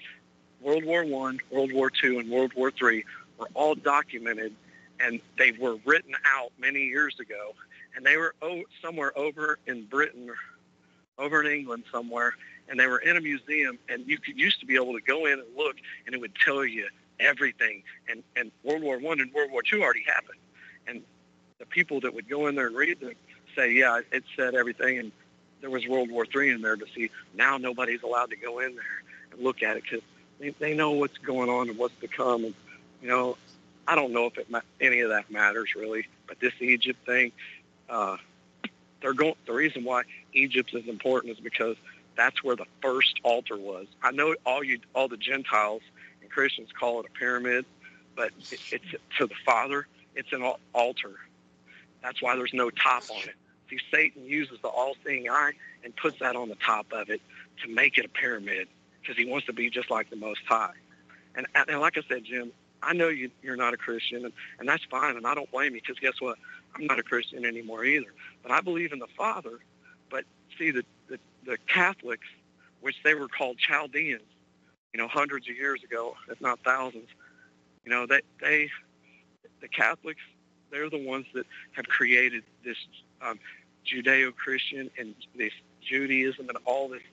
World War One, World War Two, and World War Three were all documented, and they were written out many years ago. And they were oh, somewhere over in Britain, over in England somewhere, and they were in a museum, and you could used to be able to go in and look, and it would tell you everything. And, and World War One and World War Two already happened. And the people that would go in there and read them say, yeah, it said everything, and there was World War Three in there to see. Now nobody's allowed to go in there and look at it because they, they know what's going on and what's to come. And, you know, I don't know if it ma- any of that matters really, but this Egypt thing, Uh, they're going. The reason why Egypt is important is because that's where the first altar was. I know all you, all the Gentiles and Christians call it a pyramid, but it, it's to the Father. It's an al- altar. That's why there's no top on it. See, Satan uses the all-seeing eye and puts that on the top of it to make it a pyramid because he wants to be just like the Most High. And, and like I said, Jim, I know you, you're not a Christian, and, and that's fine, and I don't blame you because guess what? I'm not a Christian anymore either. But I believe in the Father. But see, the, the, the Catholics, which they were called Chaldeans, you know, hundreds of years ago, if not thousands, you know, they, they the Catholics, they're the ones that have created this um, Judeo-Christian and this Judaism and all this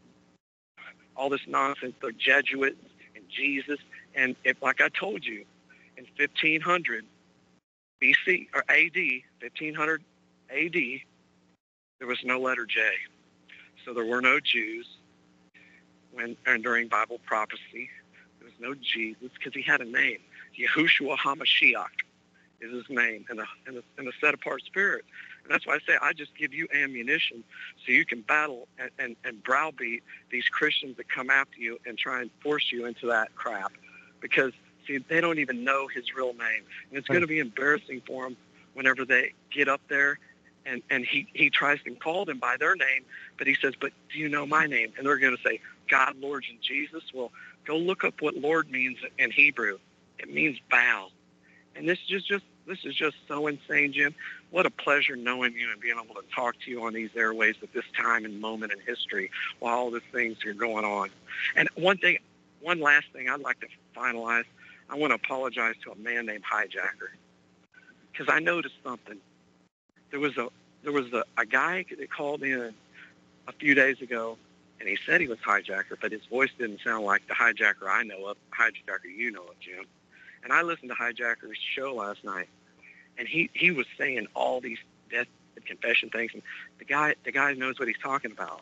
all this nonsense. The Jesuits and Jesus. And if, like I told you, in fifteen hundred B C or A D, fifteen hundred A D, there was no letter J. So there were no Jews when and during Bible prophecy. There was no Jesus because he had a name. Yahushua HaMashiach is his name, and a, and a, and a set-apart spirit. And that's why I say I just give you ammunition so you can battle and, and, and browbeat these Christians that come after you and try and force you into that crap. Because, see, they don't even know his real name. And it's going to be embarrassing for them whenever they get up there and, and he, he tries to call them by their name, but he says, but do you know my name? And they're going to say, God, Lord, and Jesus. Well, go look up what Lord means in Hebrew. It means bow. And this is just this is just so insane, Jim. What a pleasure knowing you and being able to talk to you on these airways at this time and moment in history while all these things are going on. And one thing, one last thing I'd like to finalize, I want to apologize to a man named Hijacker because I noticed something. There was a there was a, a guy that called in a few days ago, and he said he was Hijacker, but his voice didn't sound like the Hijacker I know of, Hijacker you know of, Jim. And I listened to Hijacker's show last night, and he, he was saying all these death and confession things, and the guy the guy knows what he's talking about.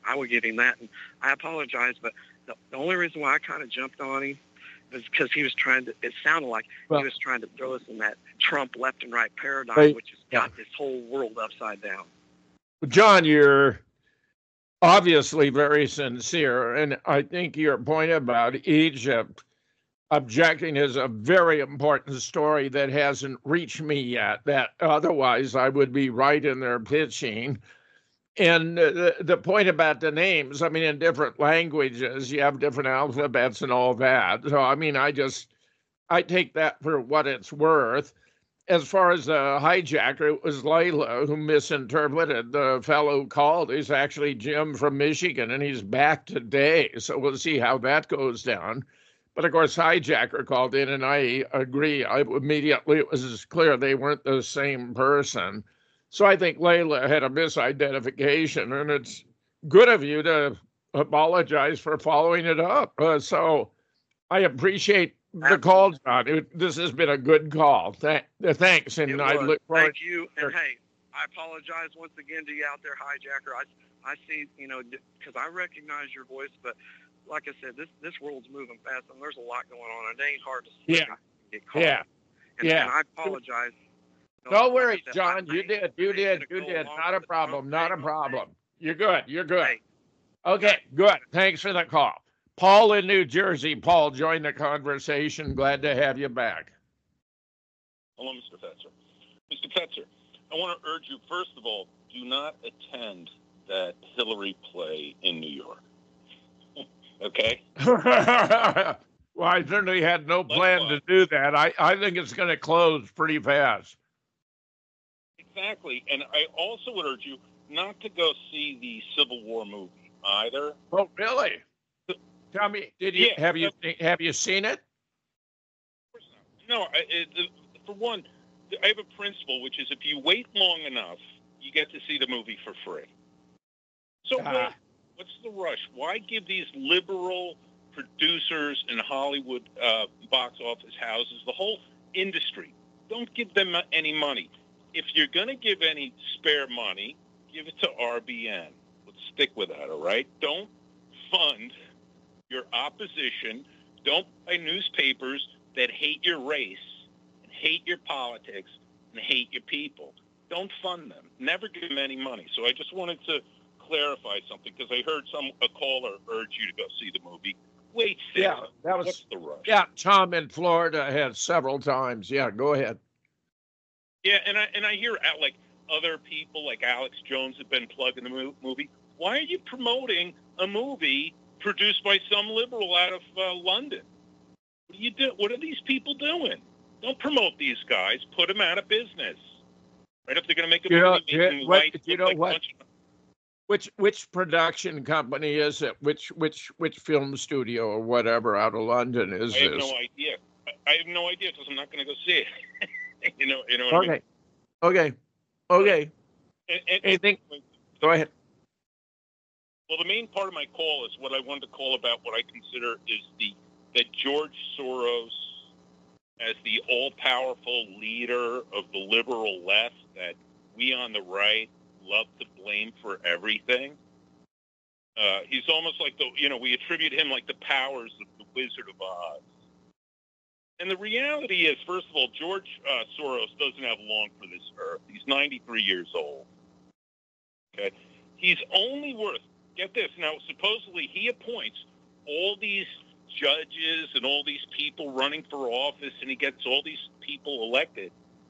I would give him that. And I apologize, but the, the only reason why I kind of jumped on him is because he was trying to, it sounded like well, he was trying to throw us in that Trump left and right paradigm, right, which has yeah. got this whole world upside down. John, you're obviously very sincere, and I think your point about Egypt objecting is a very important story that hasn't reached me yet, that otherwise I would be right in there pitching. And the, the point about the names, I mean, in different languages, you have different alphabets and all that. So, I mean, I just, I take that for what it's worth. As far as the hijacker, it was Layla who misinterpreted. The fellow who called is actually Jim from Michigan, and he's back today. So we'll see how that goes down. But of course, hijacker called in, and I agree. I immediately, it was clear they weren't the same person. So I think Layla had a misidentification, and it's good of you to apologize for following it up. Uh, so I appreciate the call, John. It, this has been a good call. Th- thanks, and I look forward. Thank you, and hey, I apologize once again to you out there, hijacker. I, I see, you know, because I recognize your voice, but like I said, this this world's moving fast, and there's a lot going on, and it ain't hard to Yeah, and get caught. yeah, and, yeah. And I apologize. No worries, John. You did, you did, you did. Not a problem. Not a problem. You're good. You're good. Okay, good. Thanks for the call. Paul in New Jersey. Paul, join the conversation. Glad to have you back. Hello, Mister Fetzer. Mister Fetzer, I want to urge you, first of all, do not attend that Hillary play in New York. Okay? Well, I certainly had no plan to do that. I, I think it's going to close pretty fast. Exactly. And I also would urge you not to go see the Civil War movie either. Oh, really? Tell me, did you Yeah, have you have you seen it? No, I, it, for one, I have a principle, which is if you wait long enough, you get to see the movie for free. So Ah. wait, what's the rush? Why give these liberal producers and Hollywood uh, box office houses, the whole industry, don't give them any money. If you're going to give any spare money, give it to R B N. Let's stick with that, all right? Don't fund your opposition. Don't buy newspapers that hate your race and hate your politics and hate your people. Don't fund them. Never give them any money. So I just wanted to clarify something because I heard some a caller urge you to go see the movie. Wait, Yeah, that was what's the rush? Yeah, Tom in Florida had several times. Yeah, go ahead. Yeah, and I and I hear out like other people like Alex Jones have been plugging the mo- movie. Why are you promoting a movie produced by some liberal out of uh, London? What do you do? What are these people doing? Don't promote these guys. Put them out of business. Right? If they're going to make a You know, movie, you- making what- white you look know like a what? bunch of- Which which production company is it? Which which which film studio or whatever out of London is I have this? no idea. I, I have no idea because I'm not going to go see it. you know, you know what I mean? Okay, okay, okay. And, and, Anything? Go ahead. Well, the main part of my call is what I wanted to call about what I consider is the that George Soros, as the all-powerful leader of the liberal left that we on the right love to blame for everything. Uh, he's almost like the, you know, we attribute him like the powers of the Wizard of Oz. And the reality is, first of all, George uh, Soros doesn't have long for this earth. He's ninety-three years old. Okay, he's only worth. Get this now. Supposedly, he appoints all these judges and all these people running for office, and he gets all these people elected.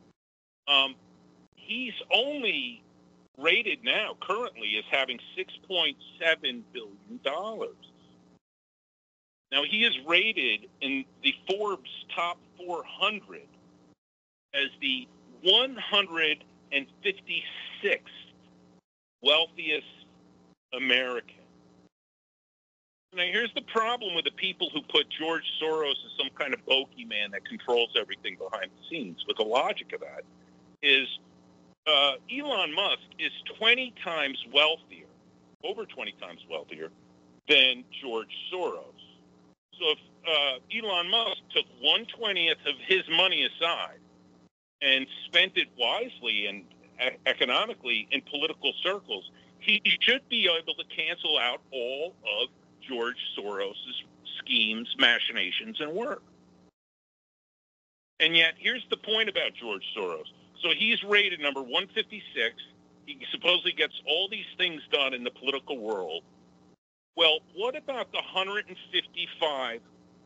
Um, he's only rated now, currently, as having six point seven billion dollars. Now, he is rated in the Forbes top four hundred as the one hundred fifty-sixth wealthiest American. Now, here's the problem with the people who put George Soros as some kind of bogeyman that controls everything behind the scenes. But the logic of that is uh, Elon Musk is twenty times wealthier, over twenty times wealthier than George Soros. So if uh, Elon Musk took one twentieth of his money aside and spent it wisely and e- economically in political circles, he should be able to cancel out all of George Soros's schemes, machinations, and work. And yet, here's the point about George Soros. So he's rated number one fifty-six. He supposedly gets all these things done in the political world. Well, what about the one hundred fifty-five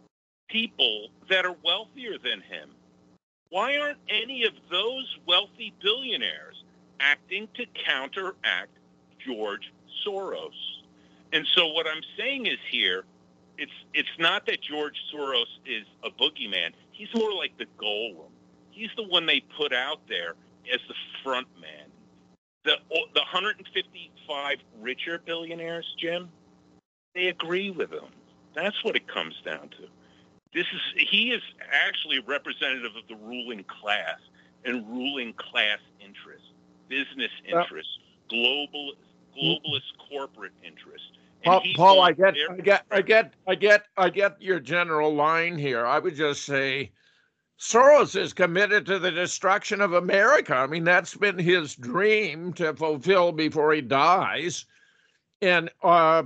people that are wealthier than him? Why aren't any of those wealthy billionaires acting to counteract George Soros? And so what I'm saying is here, it's it's not that George Soros is a boogeyman. He's more like the golem. He's the one they put out there as the front man. The, the one hundred fifty-five richer billionaires, Jim, they agree with him. That's what it comes down to. This is he is actually representative of the ruling class and ruling class interests, business interests, global globalist corporate interests. Paul, Paul I get, I get, I get, I get, I get your general line here. I would just say, Soros is committed to the destruction of America. I mean, that's been his dream to fulfill before he dies, and uh,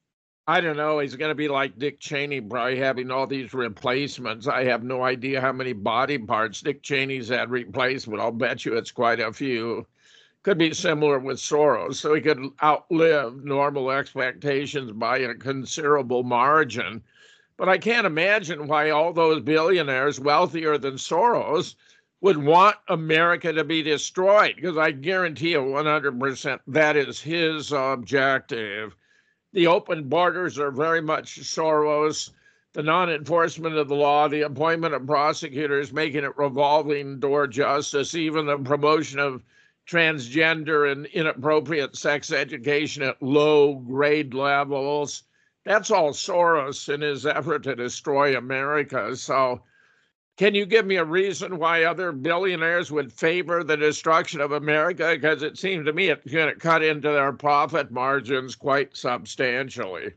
I don't know. He's going to be like Dick Cheney, probably having all these replacements. I have no idea how many body parts Dick Cheney's had replaced, but I'll bet you it's quite a few. Could be similar with Soros, so he could outlive normal expectations by a considerable margin. But I can't imagine why all those billionaires wealthier than Soros would want America to be destroyed, because I guarantee you one hundred percent that is his objective. The open borders are very much Soros. The non-enforcement of the law, the appointment of prosecutors, making it revolving door justice, even the promotion of transgender and inappropriate sex education at low grade levels. That's all Soros in his effort to destroy America. So can you give me a reason why other billionaires would favor the destruction of America? Because it seems to me it's going to cut into their profit margins quite substantially.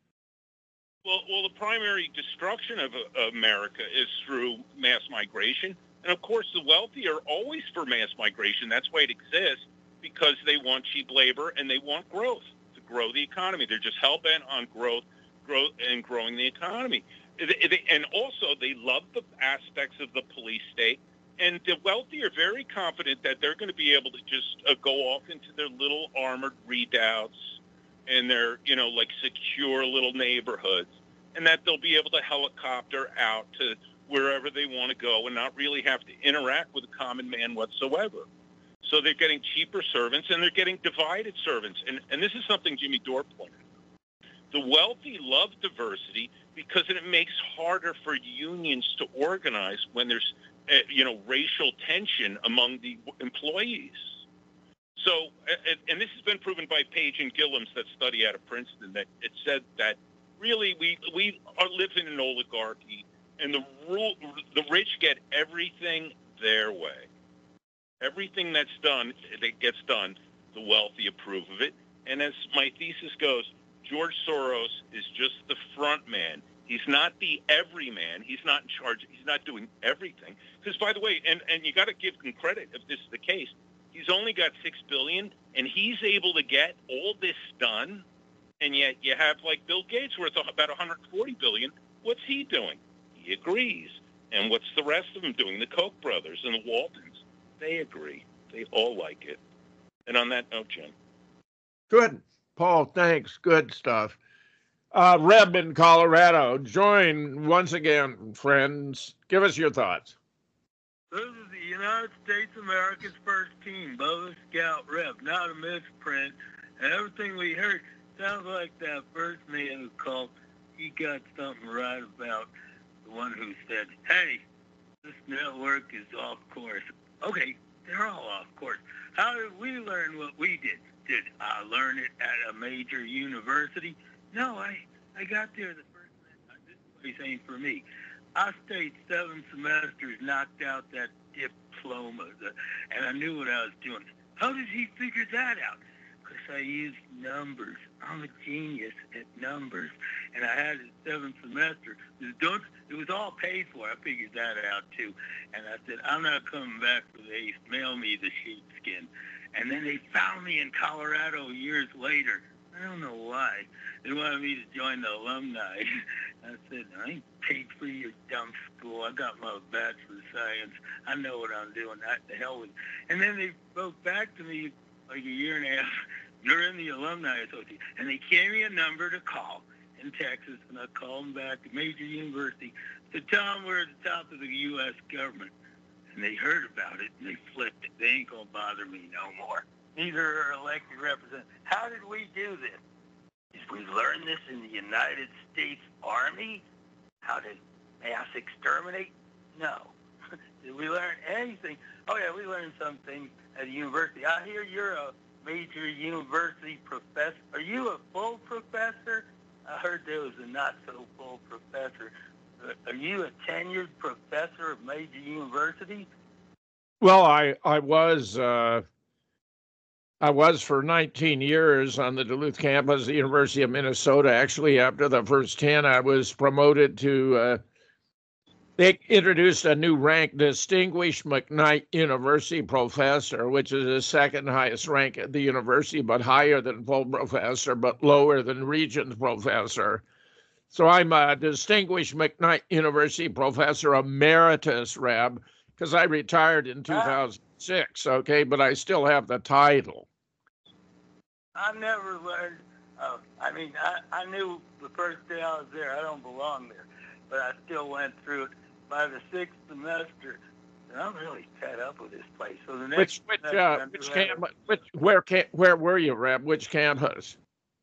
Well, well, the primary destruction of uh, America is through mass migration. And, of course, the wealthy are always for mass migration. That's why it exists, because they want cheap labor and they want growth to grow the economy. They're just hell-bent on growth, growth and growing the economy. And also, they love the aspects of the police state. And the wealthy are very confident that they're going to be able to just uh, go off into their little armored redoubts and their, you know, like secure little neighborhoods, and that they'll be able to helicopter out to wherever they want to go and not really have to interact with a common man whatsoever. So they're getting cheaper servants, and they're getting divided servants. And, and this is something Jimmy Dore pointed out. The wealthy love diversity because it makes harder for unions to organize when there's, uh, you know, racial tension among the employees. So, and this has been proven by Page and Gillums that study out of Princeton, that it said that really we we are living in an oligarchy, and the rule, the rich get everything their way. Everything that's done, that gets done, the wealthy approve of it. And as my thesis goes, George Soros is just the front man. He's not the everyman. He's not in charge. He's not doing everything. Because, by the way, and, and you got to give him credit if this is the case, he's only got six billion dollars, and he's able to get all this done. And yet you have, like, Bill Gates worth about one hundred forty billion dollars. What's he doing? He agrees. And what's the rest of them doing? The Koch brothers and the Waltons, they agree. They all like it. And on that note, Jim. Good. Paul, thanks. Good stuff. Uh, Reb in Colorado, join once again, friends. Give us your thoughts. This is the United States of America's first team, Bubba Scout Reb, not a misprint. And everything we heard sounds like that first man who called, he got something right about the one who said, hey, this network is off course. Okay, they're all off course. How did we learn what we did? Did I learn it at a major university? No, I, I got there the first minute. This place ain't for me. I stayed seven semesters, knocked out that diploma, the, and I knew what I was doing. How did he figure that out? Because I used numbers. I'm a genius at numbers. And I had a seventh semester. Don't, it was all paid for. I figured that out, too. And I said, I'm not coming back for the eighth. Mail me the sheepskin. And then they found me in Colorado years later. I don't know why. They wanted me to join the alumni. I said, I ain't paid for your dumb school. I got my bachelor of science. I know what I'm doing. I, the hell with it. And then they wrote back to me like a year and a half. You're in the Alumni Association. And they gave me a number to call in Texas, and I called them back at Major University to tell them we're at the top of the U S government. And they heard about it, and they flipped it. They ain't going to bother me no more. These are our elected representatives. How did we do this? Did we learn this in the United States Army? How to mass exterminate? No. Did we learn anything? Oh, yeah, we learned something at a university. I hear you're a major university professor. Are you a full professor? I heard there was a not-so-full professor. Are you a tenured professor of major university? Well, I, I was... Uh... I was for nineteen years on the Duluth campus of the University of Minnesota. Actually, after the first ten, I was promoted to, uh, they introduced a new rank, Distinguished McKnight University Professor, which is the second highest rank at the university, but higher than full professor, but lower than Regents Professor. So I'm a Distinguished McKnight University Professor Emeritus, Reb, because I retired in two thousand six, okay, but I still have the title. I never learned, uh, I mean, I, I knew the first day I was there, I don't belong there, but I still went through it. By the sixth semester, and I'm really fed up with this place. So the next which which uh, which camp, which where can where were you, Reb? Which campus?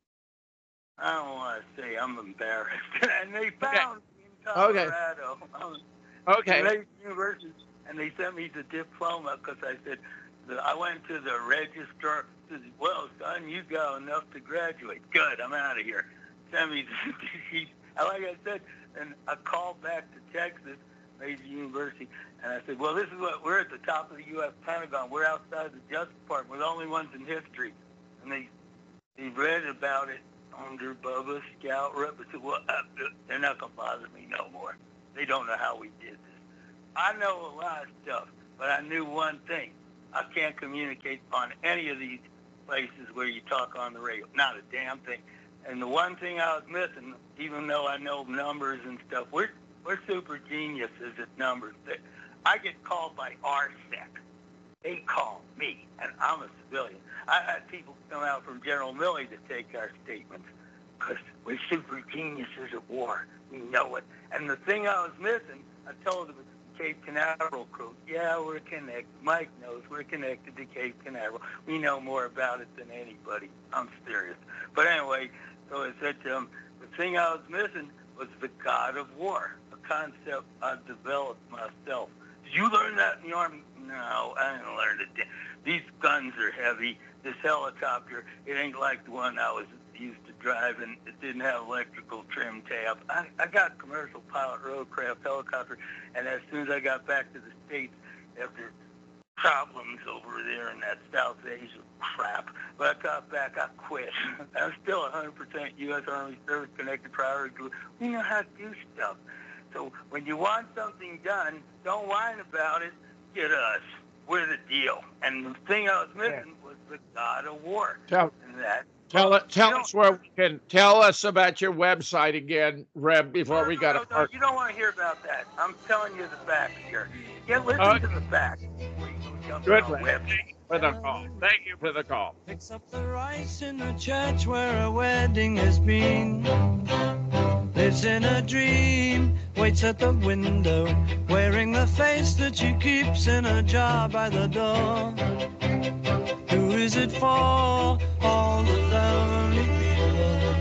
I don't want to say, I'm embarrassed. And they found me in Colorado. Okay. Okay. University, and they sent me the diploma because I said, I went to the registrar. Said, well, son, you got enough to graduate. Good, I'm out of here. Send me the sheet. Like I said, and I called back to Texas, Major University, and I said, well, this is what, we're at the top of the U S Pentagon. We're outside the Justice Department. We're the only ones in history. And they they read about it under Bubba Scout Rep. I said, well, uh, they're not going to bother me no more. They don't know how we did this. I know a lot of stuff, but I knew one thing. I can't communicate on any of these places where you talk on the radio. Not a damn thing. And the one thing I was missing, even though I know numbers and stuff, we're, we're super geniuses at numbers. I get called by R S E C. They call me, and I'm a civilian. I had people come out from General Milley to take our statements because we're super geniuses at war. We know it. And the thing I was missing, I told them, Cape Canaveral crew. Yeah, we're connected. Mike knows we're connected to Cape Canaveral. We know more about it than anybody. I'm serious. But anyway, so I said to him, the thing I was missing was the God of War, a concept I developed myself. Did you learn that in the Army? No, I didn't learn it. These guns are heavy. This helicopter, it ain't like the one I was used to drive, and it didn't have electrical trim tab. I, I got commercial pilot rotorcraft helicopter, and as soon as I got back to the States, after problems over there in that South Asia crap, but I got back, I quit. I'm still one hundred percent U S Army service connected priority group. We know how to do stuff. So when you want something done, don't whine about it. Get us. We're the deal. And the thing I was missing was the God of War. Tell, and that. Tell, tell us where we can, tell us about your website again, Reb, before no, we got no, to no, you don't want to hear about that. I'm telling you the facts here. Get listen uh, to the facts. Good, Reb. Thank you for the call. Thank you for the call. Picks up the rice in the church where a wedding has been. Lives in a dream, waits at the window, wearing the face that she keeps in a jar by the door. Who is it for? All the lonely people.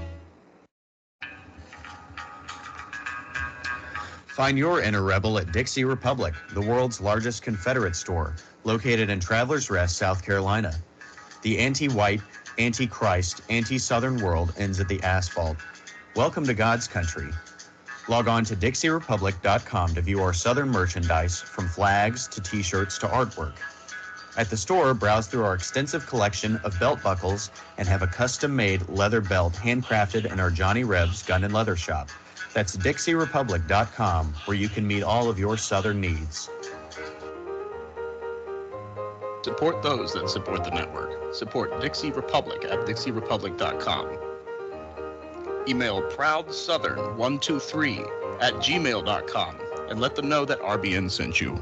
Find your inner rebel at Dixie Republic, the world's largest Confederate store, located in Travelers Rest, South Carolina. The anti-white, anti-Christ, anti-Southern world ends at the asphalt. Welcome to God's country. Log on to Dixie Republic dot com to view our Southern merchandise, from flags to t-shirts to artwork. At the store, browse through our extensive collection of belt buckles and have a custom-made leather belt handcrafted in our Johnny Reb's Gun and Leather Shop. That's Dixie Republic dot com, where you can meet all of your Southern needs. Support those that support the network. Support Dixie Republic at dixie republic dot com. Email proud southern one two three at gmail dot com and let them know that R B N sent you.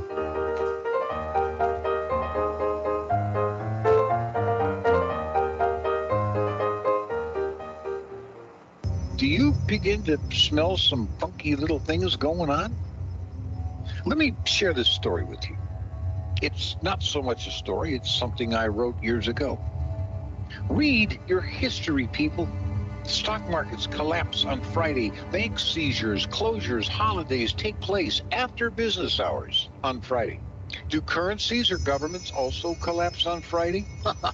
Do you begin to smell some funky little things going on? Let me share this story with you. It's not so much a story, it's something I wrote years ago. Read your history, people. Stock markets collapse on Friday. Bank seizures, closures, holidays take place after business hours on Friday. Do currencies or governments also collapse on Friday?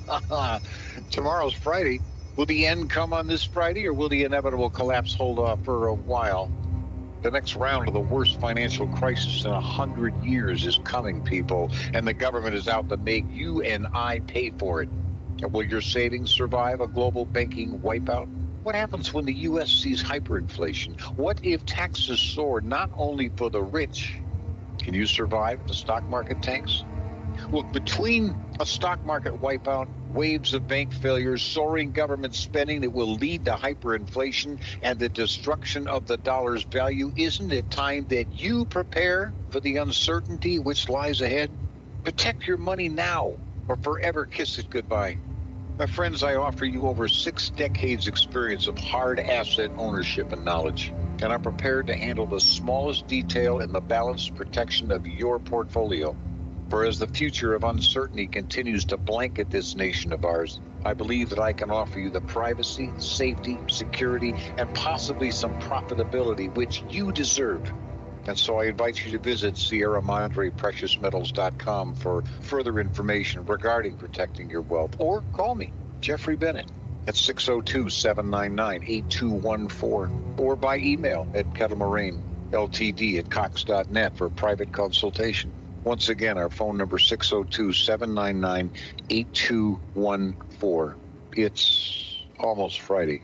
Tomorrow's Friday. Will the end come on this Friday, or will the inevitable collapse hold off for a while? The next round of the worst financial crisis in a hundred years is coming, people, and the government is out to make you and I pay for it. And will your savings survive a global banking wipeout? What happens when the U S sees hyperinflation? What if taxes soar not only for the rich? Can you survive if the stock market tanks? Look, between a stock market wipeout, waves of bank failures, soaring government spending that will lead to hyperinflation, and the destruction of the dollar's value, isn't it time that you prepare for the uncertainty which lies ahead? Protect your money now, or forever kiss it goodbye. My friends, I offer you over six decades experience of hard asset ownership and knowledge, and I'm prepared to handle the smallest detail in the balanced protection of your portfolio. For as the future of uncertainty continues to blanket this nation of ours, I believe that I can offer you the privacy, safety, security, and possibly some profitability which you deserve. And so I invite you to visit Sierra Madre Precious Metals dot com for further information regarding protecting your wealth. Or call me, Jeffrey Bennett, at six oh two, seven nine nine, eight two one four, or by email at Kettle Moraine L T D at cox dot net for private consultation. Once again, our phone number six oh two, seven nine nine, eight two one four. It's almost Friday.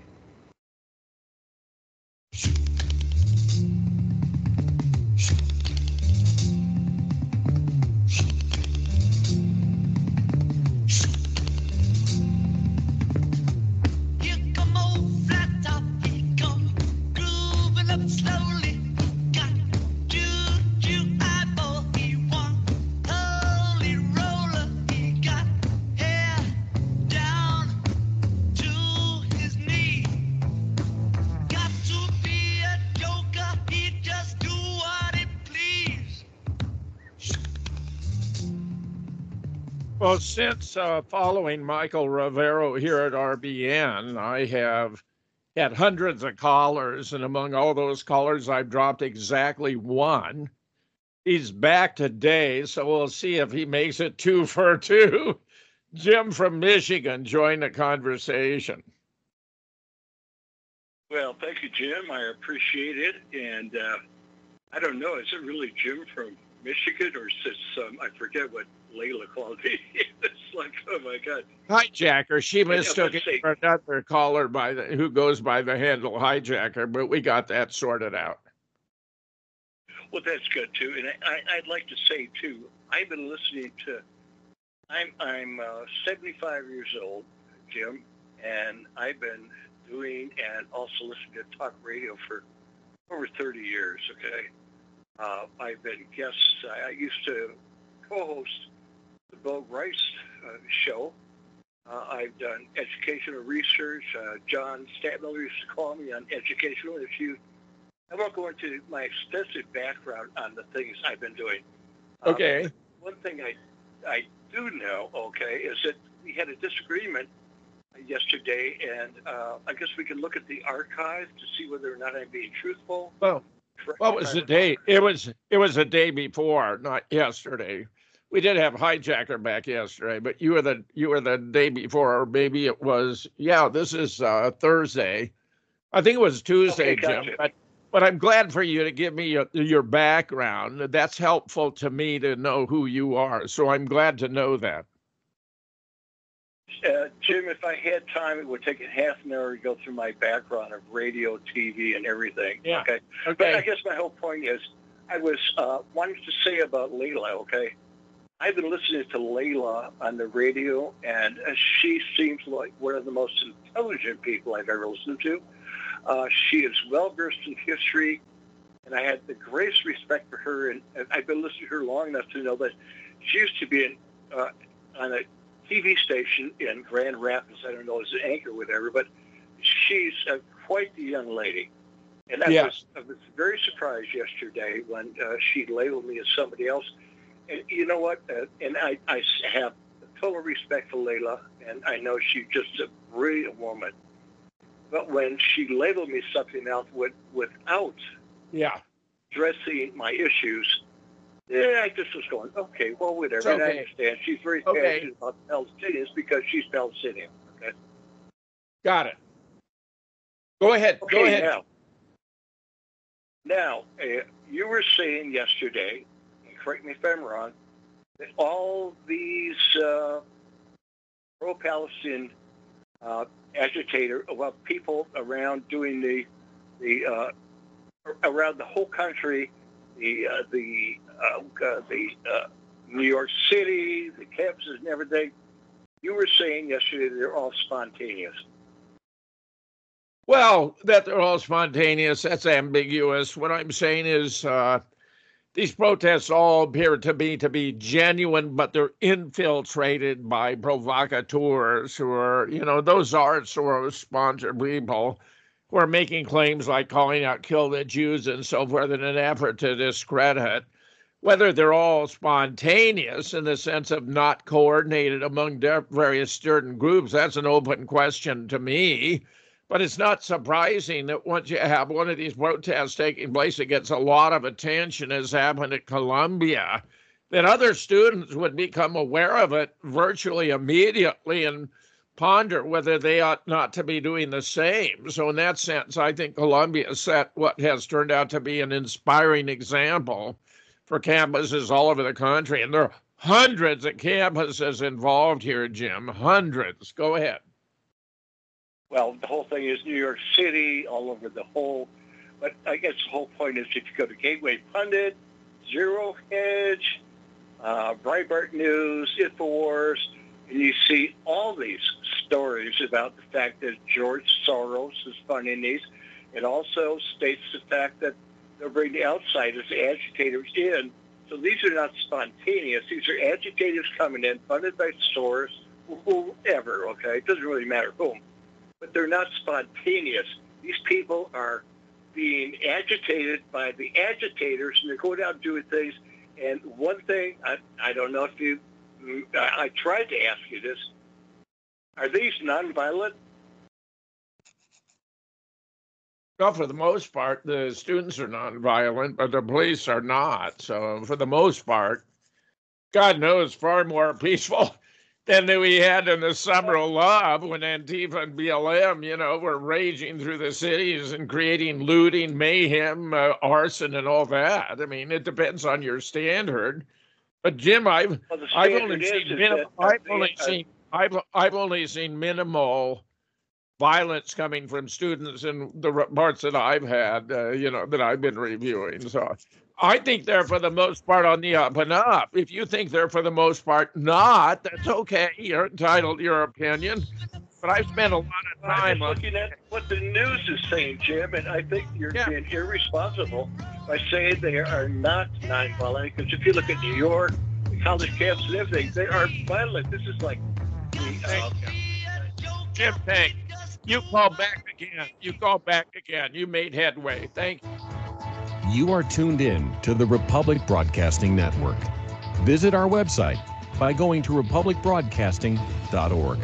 Well, since uh, following Michael Rivero here at R B N, I have had hundreds of callers, and among all those callers, I've dropped exactly one. He's back today, so we'll see if he makes it two for two. Jim from Michigan joined the conversation. Well, thank you, Jim. I appreciate it. And uh, I don't know, is it really Jim from Michigan, or is this, um, I forget what Layla called me. It's like, oh my God. Hijacker. She mistook yeah, it for another caller by the, who goes by the handle Hijacker, but we got that sorted out. Well, that's good too. And I, I'd like to say too, I've been listening to, I'm, I'm uh, seventy-five years old, Jim, and I've been doing and also listening to talk radio for over thirty years, okay? Uh, I've been guests. I used to co-host the Bo Rice uh, show. Uh, I've done educational research. Uh, John Statmiller used to call me on educational issues. I won't go into my extensive background on the things I've been doing. Okay. Um, one thing I I do know, okay, is that we had a disagreement yesterday, and uh, I guess we can look at the archive to see whether or not I'm being truthful. Well, what was the day? It was it was the day before, not yesterday. We did have Hijacker back yesterday, but you were the you were the day before, or maybe it was. Yeah, this is uh, Thursday. I think it was Tuesday, Okay, gotcha. Jim. But but I'm glad for you to give me your, your background. That's helpful to me to know who you are. So I'm glad to know that. Uh, Jim, if I had time, it would take a half an hour to go through my background of radio, T V, and everything. Yeah. Okay. Okay. But I guess my whole point is, I was uh, wanting to say about Layla. Okay. I've been listening to Layla on the radio, and uh, she seems like one of the most intelligent people I've ever listened to. Uh, she is well-versed in history, and I had the greatest respect for her, and, and I've been listening to her long enough to know that she used to be in, uh, on a T V station in Grand Rapids, I don't know, as an anchor or whatever, but she's uh, quite the young lady. And I, Yes. was, I was very surprised yesterday when uh, she labeled me as somebody else. And you know what? Uh, and I, I have total respect for Layla, and I know she's just a brilliant woman. But when she labeled me something else with, without Yeah. addressing my issues, yeah, I just was going, okay, well, whatever. It's And I okay. understand. She's very Okay. passionate about Palestinians because she's Palestinian. Okay. Got it. Go ahead. Okay, Go ahead. now, now uh, you were saying yesterday, and correct me if I'm wrong, that all these uh, pro-Palestinian uh, agitator, well, people around doing the the uh, around the whole country, the uh, the uh, uh, the uh, New York City, the campuses and everything. You were saying yesterday that they're all spontaneous. Well, that they're all spontaneous, that's ambiguous. What I'm saying is uh, these protests all appear to be to be genuine, but they're infiltrated by provocateurs who are, you know, those are Soros-sponsored people who are making claims like calling out kill the Jews and so forth in an effort to discredit. Whether they're all spontaneous in the sense of not coordinated among various certain groups, that's an open question to me. But it's not surprising that once you have one of these protests taking place, it gets a lot of attention, as happened at Columbia, that other students would become aware of it virtually immediately and ponder whether they ought not to be doing the same. So in that sense, I think Columbia set what has turned out to be an inspiring example for campuses all over the country. And there are hundreds of campuses involved here, Jim, hundreds. Go ahead. Well, the whole thing is New York City, all over the whole. But I guess the whole point is if you go to Gateway Pundit, Zero Hedge, uh, Breitbart News, InfoWars, and you see all these stories about the fact that George Soros is funding these. It also states the fact that they're bringing outsiders, the agitators in. So these are not spontaneous. These are agitators coming in, funded by Soros, whoever, okay? It doesn't really matter whom. But they're not spontaneous. These people are being agitated by the agitators, and they're going out doing things. And one thing, I, I don't know if you, I, I tried to ask you this, are these nonviolent? Well, for the most part, the students are nonviolent, but the police are not. So for the most part, God knows, far more peaceful than we had in the Summer of Love when Antifa and B L M, you know, were raging through the cities and creating looting, mayhem, uh, arson, and all that. I mean, it depends on your standard. But Jim, I've Well, the I've standard only is- seen is minim- that, uh, I've the, only uh, seen I've I've only seen minimal violence coming from students in the r- parts that I've had, uh, you know, that I've been reviewing. So I think they're for the most part on the up and up. If you think they're for the most part not, that's okay. You're entitled to your opinion. But I've spent a lot of I'm time just on. looking at what the news is saying, Jim, and I think you're being irresponsible by saying they are not nonviolent. Because if you look at New York, the college camps and everything, they are violent. This is like the. Uh, Jim, thank you. Call back again. You call back again. You made headway. Thank you. You are tuned in to the Republic Broadcasting Network. Visit our website by going to republic broadcasting dot org.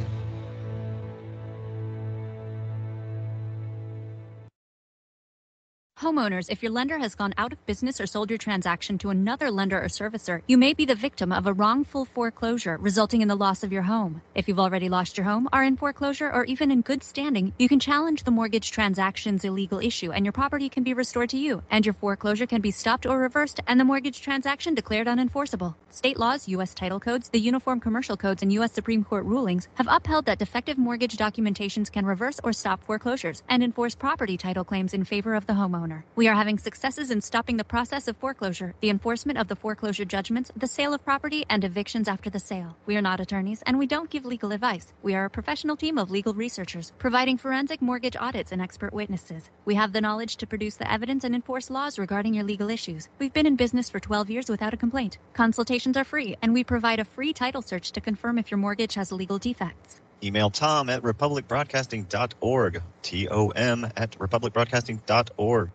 Homeowners, if your lender has gone out of business or sold your transaction to another lender or servicer, you may be the victim of a wrongful foreclosure resulting in the loss of your home. If you've already lost your home, are in foreclosure, or even in good standing, you can challenge the mortgage transaction's illegal issue and your property can be restored to you, and your foreclosure can be stopped or reversed and the mortgage transaction declared unenforceable. State laws, U S title codes, the Uniform Commercial Codes, and U S Supreme Court rulings have upheld that defective mortgage documentations can reverse or stop foreclosures and enforce property title claims in favor of the homeowner. homeowner. We are having successes in stopping the process of foreclosure, the enforcement of the foreclosure judgments, the sale of property, and evictions after the sale. We are not attorneys, and we don't give legal advice. We are a professional team of legal researchers, providing forensic mortgage audits and expert witnesses. We have the knowledge to produce the evidence and enforce laws regarding your legal issues. We've been in business for twelve years without a complaint. Consultations are free, and we provide a free title search to confirm if your mortgage has legal defects. Email Tom at republic broadcasting dot org. T O M at republic broadcasting dot org.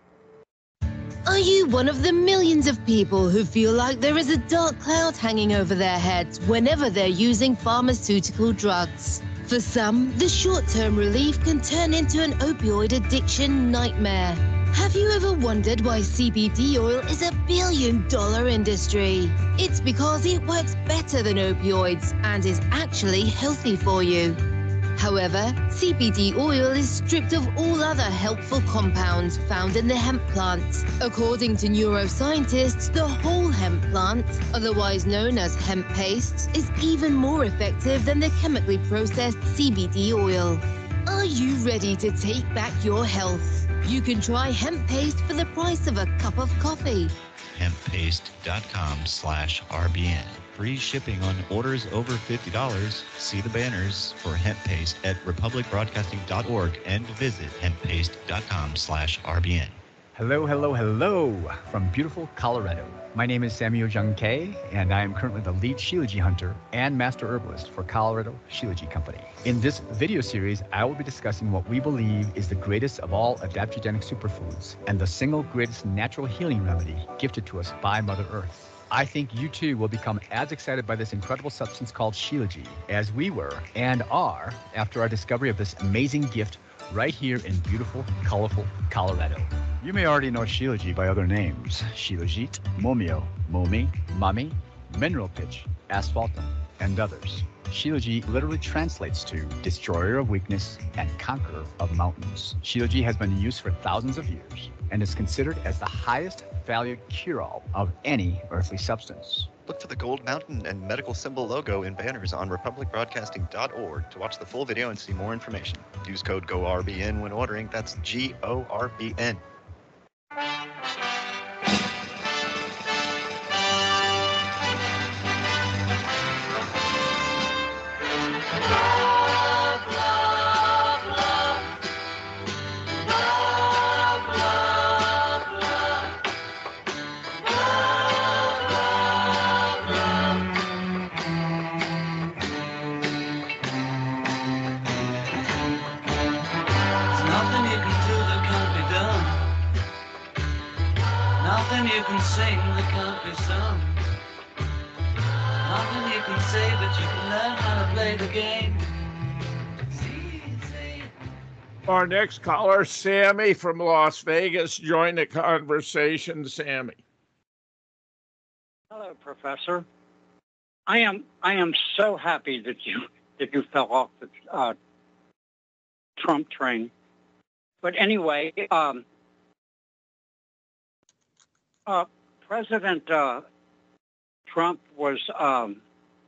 Are you one of the millions of people who feel like there is a dark cloud hanging over their heads whenever they're using pharmaceutical drugs? For some, the short-term relief can turn into an opioid addiction nightmare. Have you ever wondered why C B D oil is a billion-dollar industry? It's because it works better than opioids and is actually healthy for you. However, C B D oil is stripped of all other helpful compounds found in the hemp plant. According to neuroscientists, the whole hemp plant, otherwise known as hemp paste, is even more effective than the chemically processed C B D oil. Are you ready to take back your health? You can try hemp paste for the price of a cup of coffee. hemp paste dot com slash R B N. Free shipping on orders over fifty dollars. See the banners for hemp paste at republic broadcasting dot org and visit hemp paste dot com slash R B N. Hello, hello, hello from beautiful Colorado. My name is Samuel Jung Kay, and I am currently the lead Shilajit hunter and master herbalist for Colorado Shilajit Company. In this video series, I will be discussing what we believe is the greatest of all adaptogenic superfoods and the single greatest natural healing remedy gifted to us by Mother Earth. I think you too will become as excited by this incredible substance called Shilajit as we were and are after our discovery of this amazing gift right here in beautiful, colorful Colorado. You may already know Shilajit by other names: Shilajit, Momio, Momi, Mami, Mineral Pitch, Asphaltum, and others. Shilajit literally translates to destroyer of weakness and conqueror of mountains. Shilajit has been in use for thousands of years and is considered as the highest valued cure-all of any earthly substance. Look for the Gold Mountain and medical symbol logo in banners on republic broadcasting dot org to watch the full video and see more information. Use code G O R B N when ordering. That's G O R B N. You can sing the country song. Nothing you can say, but you can learn how to play the game. Our next caller, Sammy from Las Vegas, join the conversation. Sammy. Hello, Professor. I am I am so happy that you that you fell off the uh, Trump train. But anyway, um, Uh, President uh, Trump was um,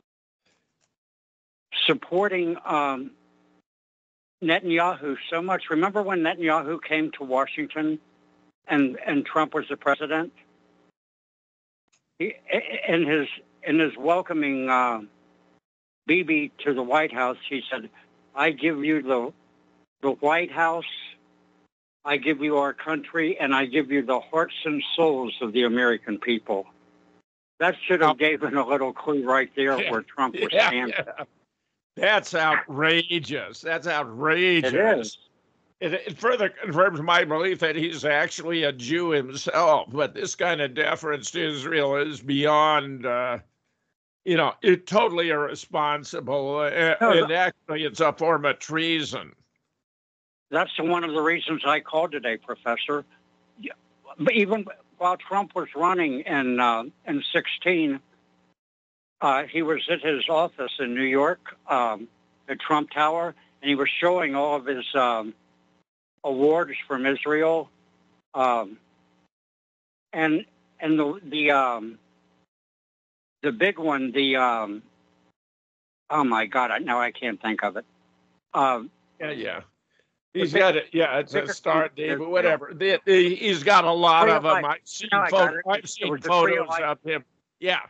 supporting um, Netanyahu so much. Remember when Netanyahu came to Washington and, and Trump was the president? He, in his in his welcoming uh, Bibi to the White House, he said, "I give you the the White House. I give you our country, and I give you the hearts and souls of the American people." That should have given a little clue right there Yeah, where Trump was yeah, standing. yeah. That's outrageous. That's outrageous. It is. It, it further confirms my belief that he's actually a Jew himself. But this kind of deference to Israel is beyond, uh, you know, it totally irresponsible. Uh, No, and the- actually, it's a form of treason. That's one of the reasons I called today, Professor. Yeah, but even while Trump was running in uh, in sixteen, uh, he was at his office in New York, um, at Trump Tower, and he was showing all of his um, awards from Israel, um, and and the the um, the big one, the um, oh my God, now I can't think of it. Um, Yeah, yeah. He's got it. Yeah, it's a Star David, whatever. The, the, he's got a lot Tree of of them. Life. I've seen, No, I photo, got it. I've It seen was the Tree of photos Life. of him. Yeah.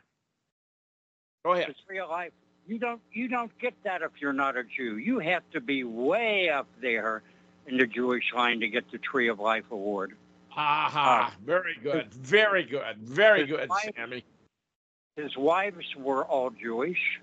Go ahead. The Tree of Life. You don't you don't get that if you're not a Jew. You have to be way up there in the Jewish line to get the Tree of Life award. Ha ha. Very good. Very good. Very his good, wife- Sammy. His wives were all Jewish.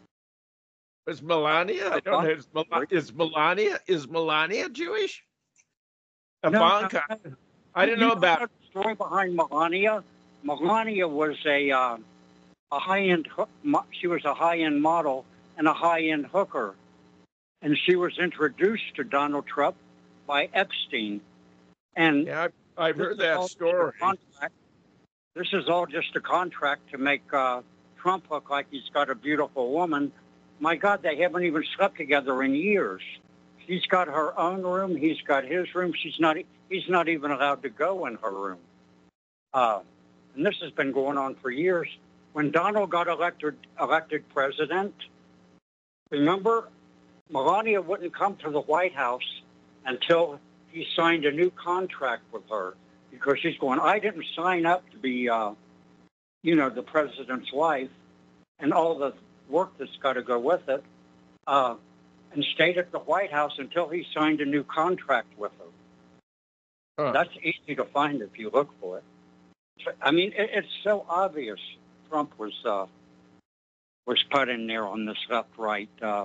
Is Melania? I don't know. Is, Mel- is Melania? Is Melania Jewish? Ivanka. No, no, no. I didn't You know about. the story behind Melania. Melania was a uh, a high-end. hoo- mo- She was a high-end model and a high-end hooker, and she was introduced to Donald Trump by Epstein. And Yeah, I've, I've this heard is that all just a story. contract. This is all just a contract to make uh, Trump look like he's got a beautiful woman. My God, they haven't even slept together in years. She's got her own room. He's got his room. She's not. He's not even allowed to go in her room. Uh, and this has been going on for years. When Donald got elected elected president, remember, Melania wouldn't come to the White House until he signed a new contract with her, because she's going, I didn't sign up to be, uh, you know, the president's wife and all the work that's got to go with it, uh, and stayed at the White House until he signed a new contract with her. Huh. That's easy to find if you look for it. So, I mean, it, it's so obvious Trump was uh, was put in there on this left-right uh,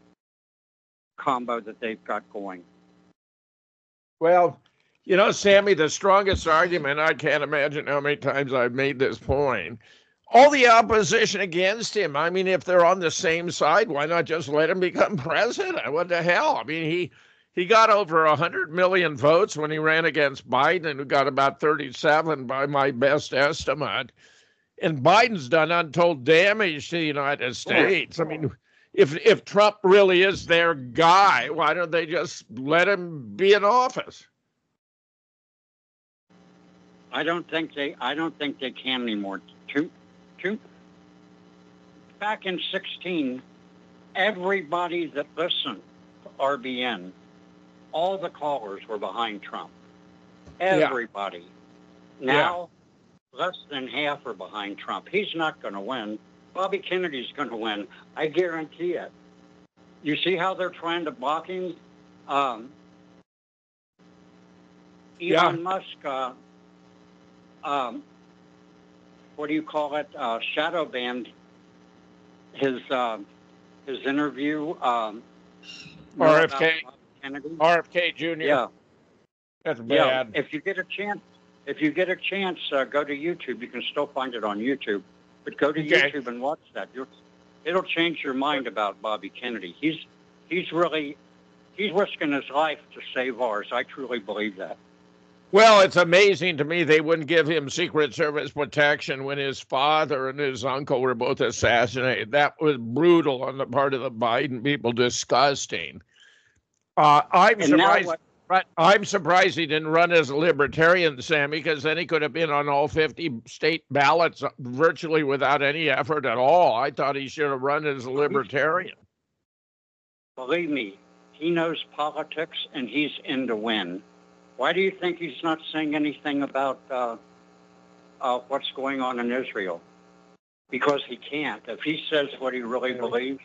combo that they've got going. Well, you know, Sammy, the strongest argument, I can't imagine how many times I've made this point. All the opposition against him. I mean, if they're on the same side, why not just let him become president? What the hell? I mean, he he got over one hundred million votes when he ran against Biden, who got about thirty-seven by my best estimate. And Biden's done untold damage to the United States. I mean, if if Trump really is their guy, why don't they just let him be in office? I don't think they. I don't think they can anymore. Two, two. Back in sixteen, everybody that listened to R B N, all the callers were behind Trump. Everybody. Now, less than half are behind Trump. He's not going to win. Bobby Kennedy's going to win. I guarantee it. You see how they're trying to block him? Um, Elon Yeah. Musk. Uh, um, what do you call it? Uh, shadow banned his uh, his interview. Um, R F K. about Kennedy. R F K Junior Yeah, That's yeah. bad. If you get a chance, if you get a chance, uh, go to YouTube. You can still find it on YouTube, but go to Okay. YouTube and watch that. You'll, it'll change your mind about Bobby Kennedy. He's he's really he's risking his life to save ours. I truly believe that. Well, it's amazing to me they wouldn't give him Secret Service protection when his father and his uncle were both assassinated. That was brutal on the part of the Biden people. Disgusting. Uh, I'm And now surprised. what- But I'm surprised he didn't run as a libertarian, Sammy, because then he could have been on all fifty state ballots virtually without any effort at all. I thought he should have run as a libertarian. Believe me, he knows politics and he's in to win. Why do you think he's not saying anything about uh, uh, what's going on in Israel? Because he can't. If he says what he really believes,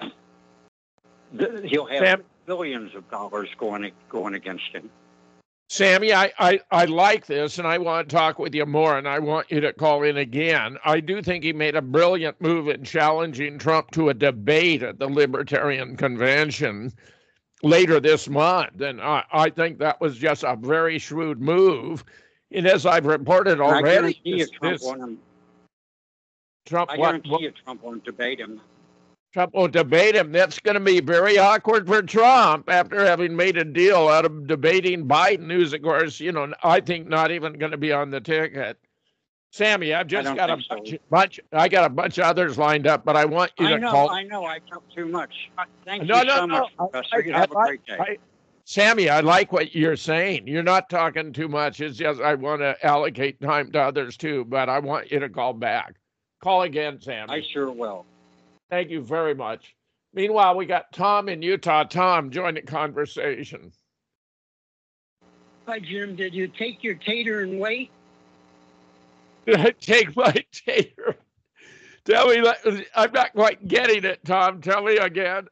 th- he'll have Sam- billions of dollars going going against him. Sammy, I, I, I like this, and I want to talk with you more, and I want you to call in again. I do think he made a brilliant move in challenging Trump to a debate at the Libertarian Convention later this month, and I, I think that was just a very shrewd move. And as I've reported And I already, guarantee you this, Trump this, won't him. Trump, I what, guarantee what, you Trump won't debate him. Trump won't debate him. That's going to be very awkward for Trump after having made a deal out of debating Biden, who's, of course, you know, I think not even going to be on the ticket. Sammy, I've just don't got a think so. bunch, bunch. I got a bunch of others lined up, but I want you I to know, call. I know, I talk too much. Thank no, you no, so no. much, I- Professor. I- You I have a like- great day. I- Sammy, I like what you're saying. You're not talking too much. It's just I want to allocate time to others too, but I want you to call back. Call again, Sammy. I sure will. Thank you very much. Meanwhile, we got Tom in Utah. Tom, join the conversation. Hi, Jim. Did you take your tater and wait? Take my tater. Tell me, I'm not quite getting it, Tom. Tell me again.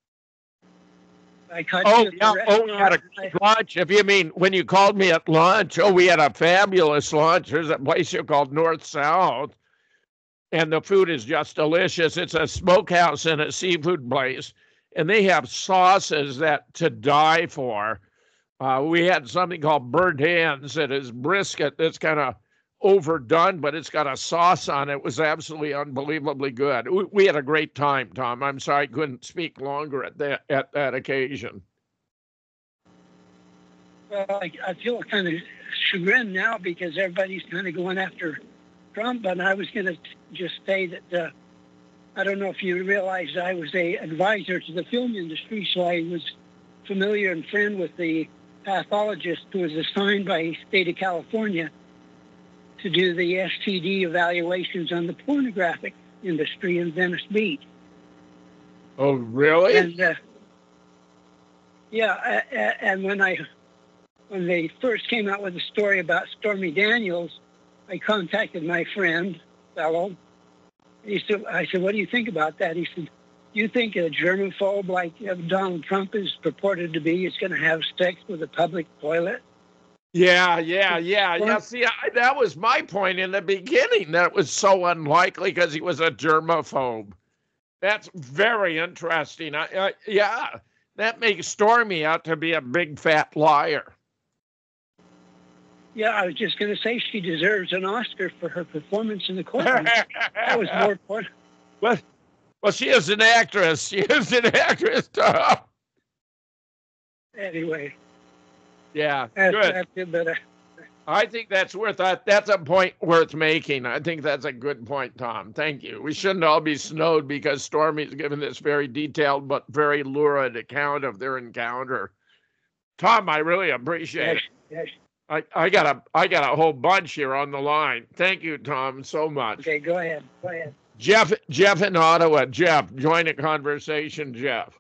I caught Oh, you at yeah. the Oh, we had a restaurant. great lunch. If you mean when you called me at lunch, oh, we had a fabulous lunch. There's a place here called North South, and the food is just delicious. It's a smokehouse and a seafood place, and they have sauces that to die for. Uh, we had something called burnt ends that is brisket that's kind of overdone, but it's got a sauce on it. It was absolutely unbelievably good. We, we had a great time, Tom. I'm sorry I couldn't speak longer at that at that occasion. Well, I, I feel kind of chagrined now because everybody's kind of going after Trump, but I was going to just say that uh, I don't know if you realize I was a advisor to the film industry, so I was familiar and friend with the pathologist who was assigned by the state of California to do the S T D evaluations on the pornographic industry in Venice Beach. Oh, really? And uh, yeah, uh, and when I when they first came out with the story about Stormy Daniels, I contacted my friend, fellow. He said, I said, what do you think about that? He said, do you think a germaphobe like Donald Trump is purported to be is going to have sex with a public toilet? Yeah, yeah, yeah, yeah. See, I, that was my point in the beginning, that it was so unlikely because he was a germaphobe. That's very interesting. I, I, yeah, that makes Stormy out to be a big fat liar. Yeah, I was just going to say she deserves an Oscar for her performance in the courtroom. That was more important. Well, well, she is an actress. She is an actress, Tom. Anyway. Yeah, That's, good. that's it, but, uh, I think that's worth that. That's a point worth making. I think that's a good point, Tom. Thank you. We shouldn't all be snowed because Stormy's given this very detailed but very lurid account of their encounter. Tom, I really appreciate yes, it. yes. I, I got a I got a whole bunch here on the line. Thank you, Tom, so much. Okay, go ahead. Go ahead. Jeff Jeff in Ottawa. Jeff, join the conversation, Jeff.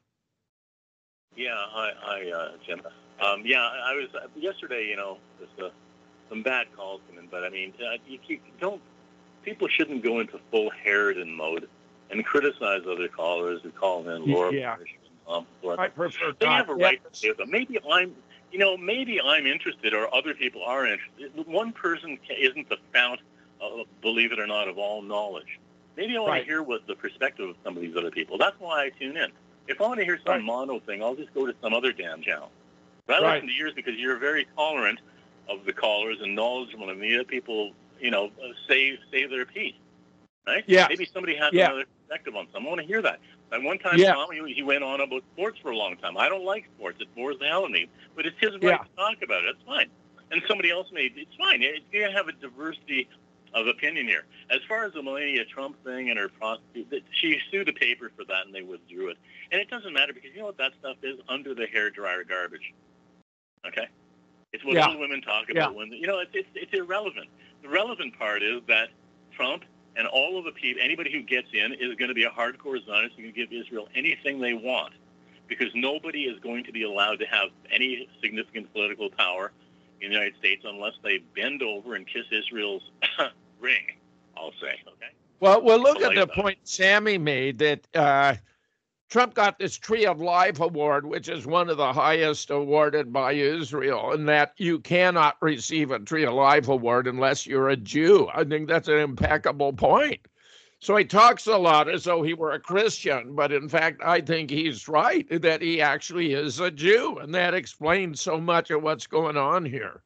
Yeah, hi, hi, uh, Jim. Um, yeah, I was uh, yesterday. You know, just uh, some bad calls coming, but I mean, uh, you, you don't. People shouldn't go into full Harridan mode and criticize other callers who call in Laura. Yeah. Bush and, um, I prefer they not. have a Yeah. right to say that. Maybe I'm, you know, maybe I'm interested, or other people are interested. One person ca- isn't the fount, uh, believe it or not, of all knowledge. Maybe I want Right. to hear what the perspective of some of these other people. That's why I tune in. If I want to hear some Right. mono thing, I'll just go to some other damn channel. But I Right. listen to yours because you're very tolerant of the callers and knowledgeable, and the other people, you know, uh, say say their piece, right? Yeah. Maybe somebody has Yeah. another perspective on something. I want to hear that. At one time, Yeah. Tom, he, he went on about sports for a long time. I don't like sports. It bores the hell out of me. But it's his right Yeah. to talk about it. It's fine. And somebody else may. It's fine. It, you have a diversity of opinion here. As far as the Melania Trump thing and her prostitute, that- she sued the paper for that and they withdrew it. And it doesn't matter because you know what that stuff is? Under the hairdryer garbage. Okay? It's what Yeah. old women talk about Yeah. when, you know, it's, it's, it's irrelevant. The relevant part is that Trump and all of the people, anybody who gets in is going to be a hardcore Zionist who can give Israel anything they want because nobody is going to be allowed to have any significant political power in the United States unless they bend over and kiss Israel's ring, I'll say, okay? Well, well, look I at like the that. point Sammy made that uh, Trump got this Tree of Life award, which is one of the highest awarded by Israel, and that you cannot receive a Tree of Life award unless you're a Jew. I think that's an impeccable point. So he talks a lot as though he were a Christian, but in fact, I think he's right that he actually is a Jew, and that explains so much of what's going on here.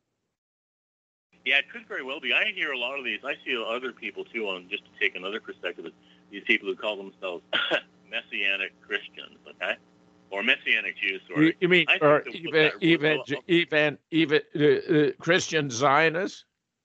Yeah, it could very well be. I hear a lot of these. I see other people, too, on just to take another perspective, these people who call themselves Messianic Christians, okay? Or Messianic Jews, sorry. You, you mean, I think or that what even, that- even, well, even, even uh, uh, Christian Zionists?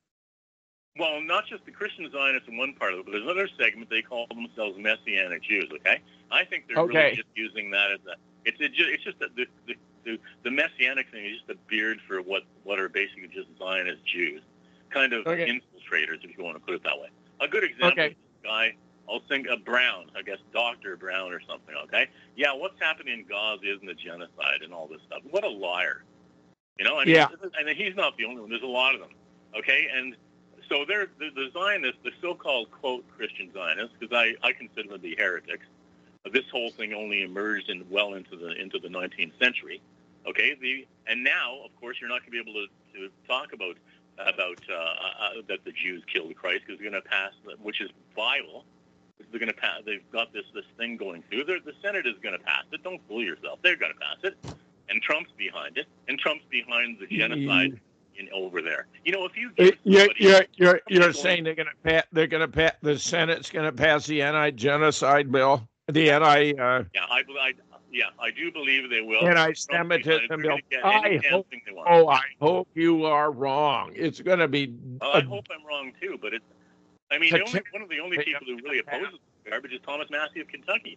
Well, not just the Christian Zionists in one part of it, but there's another segment they call themselves Messianic Jews, okay? I think they're Okay. really just using that as a, it's, it just, it's just that the, the, the, the Messianic thing is just a beard for what, what are basically just Zionist Jews. Kind of Okay. infiltrators, if you want to put it that way. A good example Okay. is this guy, I'll think of Brown, I guess Doctor Brown or something, okay? Yeah, what's happening in Gaza isn't a genocide and all this stuff. What a liar. You know, I mean, Yeah. and he's not the only one. There's a lot of them. Okay, and so they're the, the Zionists, the so-called quote Christian Zionists, because I, I consider them to be heretics. Uh, this whole thing only emerged in well into the into the nineteenth century. Okay, the and now of course you're not going to be able to, to talk about about uh, uh, that the Jews killed Christ because they're going to pass, which is Bible. They're going to pass. They've got this this thing going through. They're, the Senate is going to pass it. Don't fool yourself. They're going to pass it, and Trump's behind it. And Trump's behind the genocide in over there. You know, if you give You're somebody- you're you're, you're going- saying they're going to pass. They're going to pass. The Senate's going to pass the anti-genocide bill. The anti. Uh, yeah, I, I yeah, I do believe they will. Anti-Semitism They're bill. gonna get I any damn hope, thing they want. oh, I hope you are wrong. It's going to be. Well, I a- hope I'm wrong too, but it's. I mean, the only, one of the only people who really opposes the garbage is Thomas Massey of Kentucky.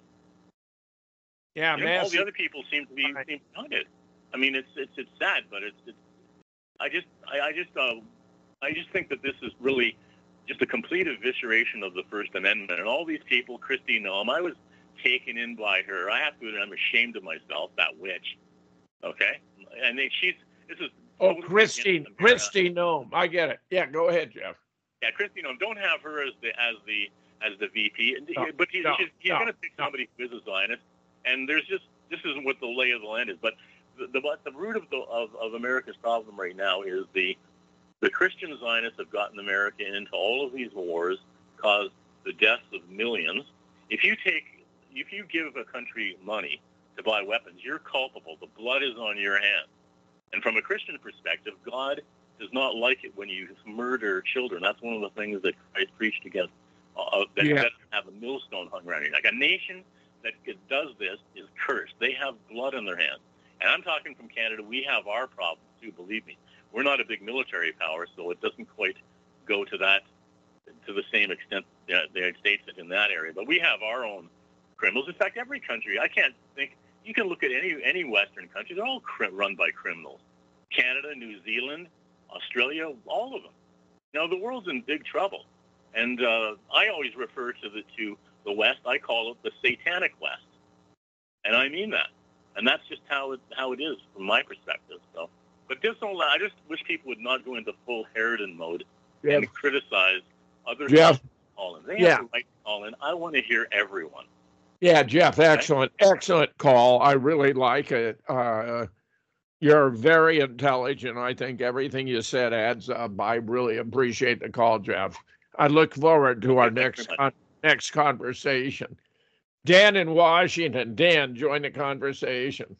yeah, You know, all Massey. the other people seem to be seem behind it. I mean, it's it's it's sad, but it's it's. I just I, I just uh, I just think that this is really just a complete evisceration of the First Amendment, and all these people, Kristi Noem, I was taken in by her. I have to admit, I'm ashamed of myself, that witch. Okay, and then she's this is. Oh, totally Christy, against America. Christy Noem. I get it. Yeah, go ahead, Jeff. Yeah, Kristi Noem, don't have her as the as the as the V P, No, but he's, no, he's, he's no, going to pick somebody who is a Zionist, and there's just this isn't what the lay of the land is. But the the, but the root of the of, of America's problem right now is the the Christian Zionists have gotten America into all of these wars, caused the deaths of millions. If you take if you give a country money to buy weapons, you're culpable. The blood is on your hands. And from a Christian perspective, God does not like it when you murder children. That's one of the things that Christ preached against. Uh, that Yeah. doesn't have a millstone hung around you. Like a nation that does this is cursed. They have blood on their hands. And I'm talking from Canada. We have our problems too. Believe me, we're not a big military power, so it doesn't quite go to that to the same extent that the United States is in that area. But we have our own criminals. In fact, every country. I can't think. You can look at any any Western country. They're all cri- run by criminals. Canada, New Zealand, Australia, all of them. Now the world's in big trouble, and uh, I always refer to the to the West. I call it the Satanic West, and I mean that. And that's just how it how it is from my perspective. So, but this whole I just wish people would not go into full Harridan mode Yeah. and criticize other Jeff. people call in. They Yeah. have the right to call in. I want to hear everyone. Yeah, Jeff, excellent, excellent call. I really like it. Uh, you're very intelligent. I think everything you said adds up. I really appreciate the call, Jeff. I look forward to our next con- next conversation. Dan in Washington. Dan, join the conversation.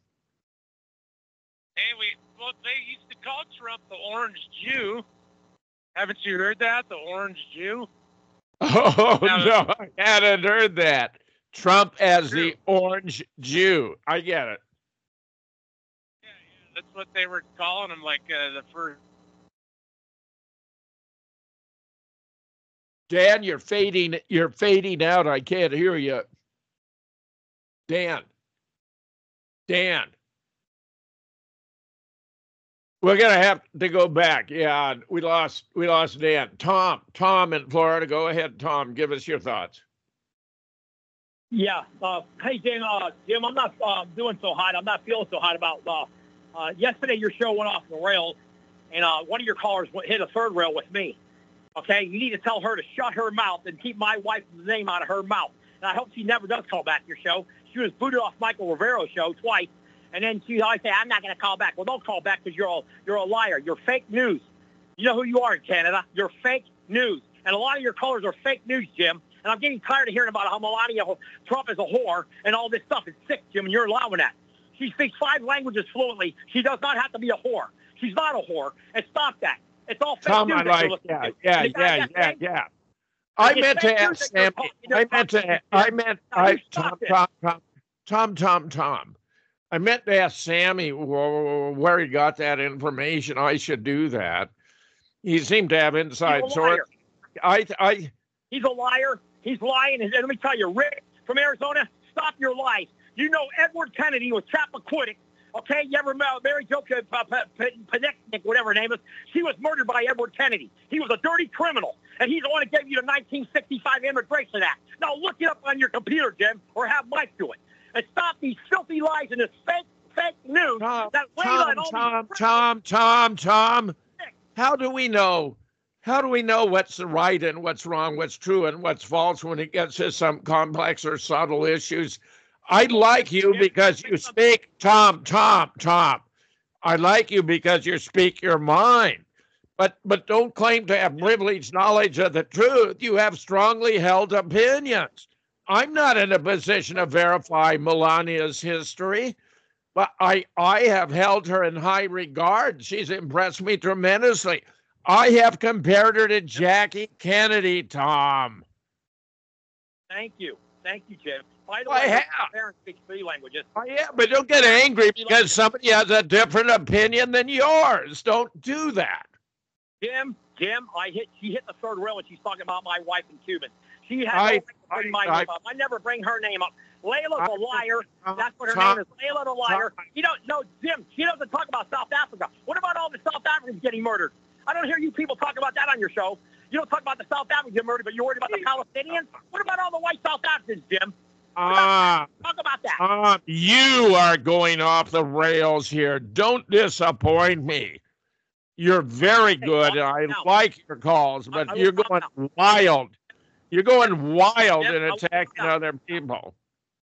Hey, we well they used to call Trump the Orange Jew. Haven't you heard that? The Orange Jew? Oh, Now- no, I hadn't heard that. Trump as the Orange Jew. I get it. That's what they were calling him, like uh, the first. Dan, you're fading. You're fading out. I can't hear you. Dan. Dan. We're gonna have to go back. Yeah, we lost. We lost Dan. Tom. Tom in Florida. Go ahead, Tom. Give us your thoughts. Yeah. Uh, hey, Jim, uh, Jim, I'm not uh, doing so hot. I'm not feeling so hot about uh, uh, yesterday your show went off the rails, and uh, one of your callers went, hit a third rail with me. Okay? You need to tell her to shut her mouth and keep my wife's name out of her mouth. And I hope she never does call back your show. She was booted off Michael Rivero's show twice, and then she always say, I'm not going to call back. Well, don't call back because you're a, you're a liar. You're fake news. You know who you are in Canada. You're fake news. And a lot of your callers are fake news, Jim. And I'm getting tired of hearing about how Melania Trump is a whore and all this stuff. It's sick, Jim, and you're allowing that. She speaks five languages fluently. She does not have to be a whore. She's not a whore. And stop that. It's all fake Tom, news I that you're like. listening Yeah, to. yeah, And the guy yeah, got yeah, named- yeah. I It's meant fake to news ask that you're Sammy. talking- you're I meant to. talking- I meant. Now, I you Tom, stop it. Tom, Tom, Tom, Tom, Tom. I meant to ask Sammy wh- where he got that information. I should do that. He seemed to have inside He's a source. liar. I, I, He's a liar. He's lying. And let me tell you, Rick from Arizona, stop your lies. You know Edward Kennedy was Chappaquiddick. Okay, you ever met Mary Jo P- P- P- Panechnik, whatever her name is? She was murdered by Edward Kennedy. He was a dirty criminal, and he's the one that gave you the nineteen sixty-five Immigration Act. Now look it up on your computer, Jim, or have Mike do it. And stop these filthy lies and this fake, fake news Tom, that Layla Tom, and all Tom, these Tom, Tom, Tom. How do we know? How do we know what's right and what's wrong, what's true and what's false when it gets to some complex or subtle issues? I like you because you speak, Tom, Tom, Tom. I like you because you speak your mind. But but don't claim to have privileged knowledge of the truth. You have strongly held opinions. I'm not in a position to verify Melania's history, but I, I have held her in high regard. She's impressed me tremendously. I have compared her to Jackie Kennedy, Tom. Thank you. Thank you, Jim. By the I way, have. parents speak three languages. Oh, yeah, but don't get angry because somebody has a different opinion than yours. Don't do that. Jim, Jim, I hit. She hit the third rail when she's talking about my wife in Cuban. She had I- no right to bring I- my I- name up. I never bring her name up. Layla's I- a liar. That's what her Tom- name is. Layla the liar. You don't know, Jim. She doesn't talk about South Africa. What about all the South Africans getting murdered? I don't hear you people talk about that on your show. You don't talk about the South Africans getting murdered, but you're worried about the Palestinians. What about all the white South Africans, Jim? Ah, Talk about that. Tom, you are going off the rails here. Don't disappoint me. You're very good, and I like your calls, but I will you're calm going wild. You're going wild Jim, in I will attacking calm down. other people.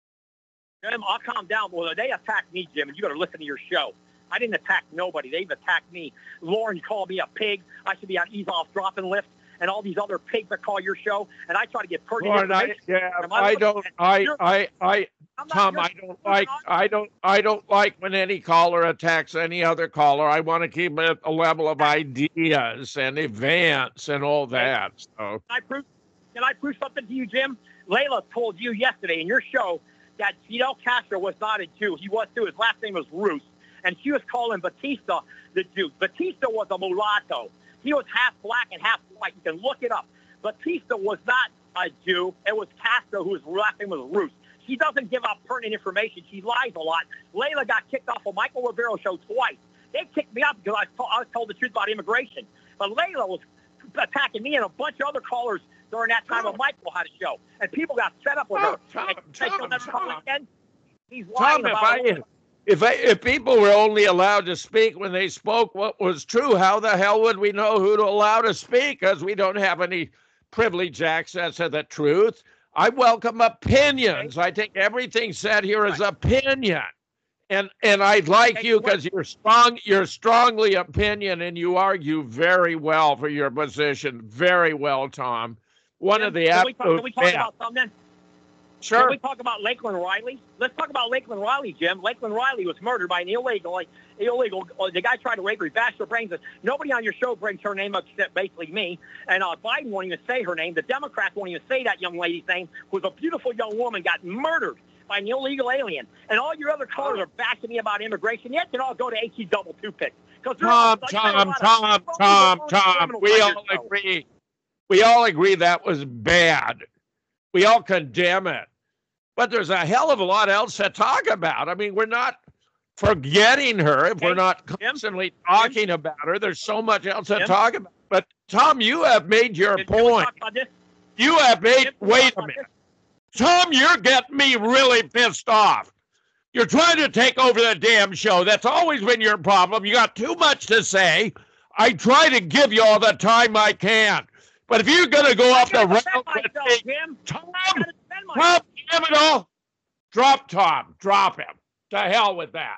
Jim, I'll calm down. Well, they attacked me, Jim, and you got to listen to your show. I didn't attack nobody. They've attacked me. Lauren called me a pig. I should be on Evol's dropping lift, and all these other pigs that call your show, and I try to get pertinent Lord, I, information. yeah, Am I looking don't. at- I, you're- I, I, I'm not- Tom, you're- I don't like. I don't. I don't like when any caller attacks any other caller. I want to keep it at a level of ideas and events and all that. So. Can I prove? Can I prove something to you, Jim? Layla told you yesterday in your show that Fidel Castro was not a Jew. He was too. His last name was Rus, and she was calling Batista the Jew. Batista was a mulatto. He was half black and half white. You can look it up. Batista was not a Jew. It was Castro, whose last name was Rus. She doesn't give out pertinent information. She lies a lot. Layla got kicked off of Michael Rivero show twice. They kicked me out because I, told, I was told the truth about immigration. But Layla was attacking me and a bunch of other callers during that time when Michael had a show. And people got fed up with her. Tom, and they Tom, told them to call Tom. again. He's lying Tom, if about I, it. if I, if people were only allowed to speak when they spoke what was true, how the hell would we know who to allow to speak? Because we don't have any privileged access to the truth. I welcome opinions. I think everything said here is opinion. And and I like you because you're strong. You're strongly opinion, and you argue very well for your position. Very well, Tom. One of the Can we talk, absolute can we talk best. about something then? Sure. Can we talk about Lakeland Riley? Let's talk about Lakeland Riley, Jim. Lakeland Riley was murdered by an illegal, like, illegal. Uh, the guy tried to rape her. He bashed her brains. Nobody on your show brings her name up except basically me. And uh, Biden won't even say her name. The Democrats won't even say that young lady's name. Who was a beautiful young woman, got murdered by an illegal alien. And all your other callers are bashing me about immigration. Yet can all go to H E double two pick. Tom, Tom, Tom, Tom, Tom. We all agree. We all agree that was bad. We all condemn it. But there's a hell of a lot else to talk about. I mean, we're not forgetting her if we're not constantly talking about her. There's so much else to Jim? talk about. But Tom, you have made your Can we point. talk about this? You have made. Jim, can we Wait talk a about minute, Tom. You're getting me really pissed off. You're trying to take over the damn show. That's always been your problem. You got too much to say. I try to give you all the time I can. But if you're going to go off the rails with me, Jim. Tom, Tom, damn it all. Drop Tom. Drop him. To hell with that.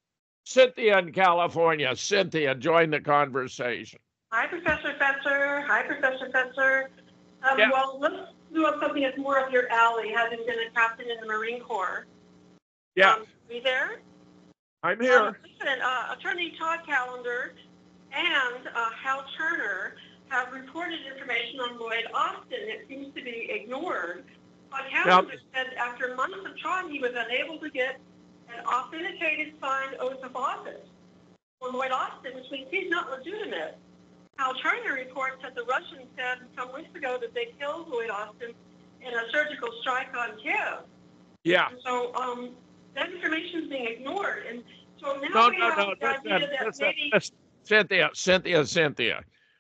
Cynthia in California. Cynthia, join the conversation. Hi, Professor Fetzer. Hi, Professor Fetzer. Um, Yeah. Well, let's do up something that's more up your alley, having been a captain in the Marine Corps. Yeah, Um, are you there? I'm here. Um, listen, uh, Attorney Todd Callender and uh, Hal Turner have reported information on Lloyd Austin that seems to be ignored. Todd Callender said after months of trying, he was unable to get an authenticated signed oath of office for Lloyd Austin, which means he's not legitimate. Hal Turner reports that the Russians said some weeks ago that they killed Lloyd Austin in a surgical strike on Kiev. Yeah. And so um, that information is being ignored. And so now No, we no, have no. the idea Listen, that listen, maybe... listen. Cynthia, Cynthia, Cynthia.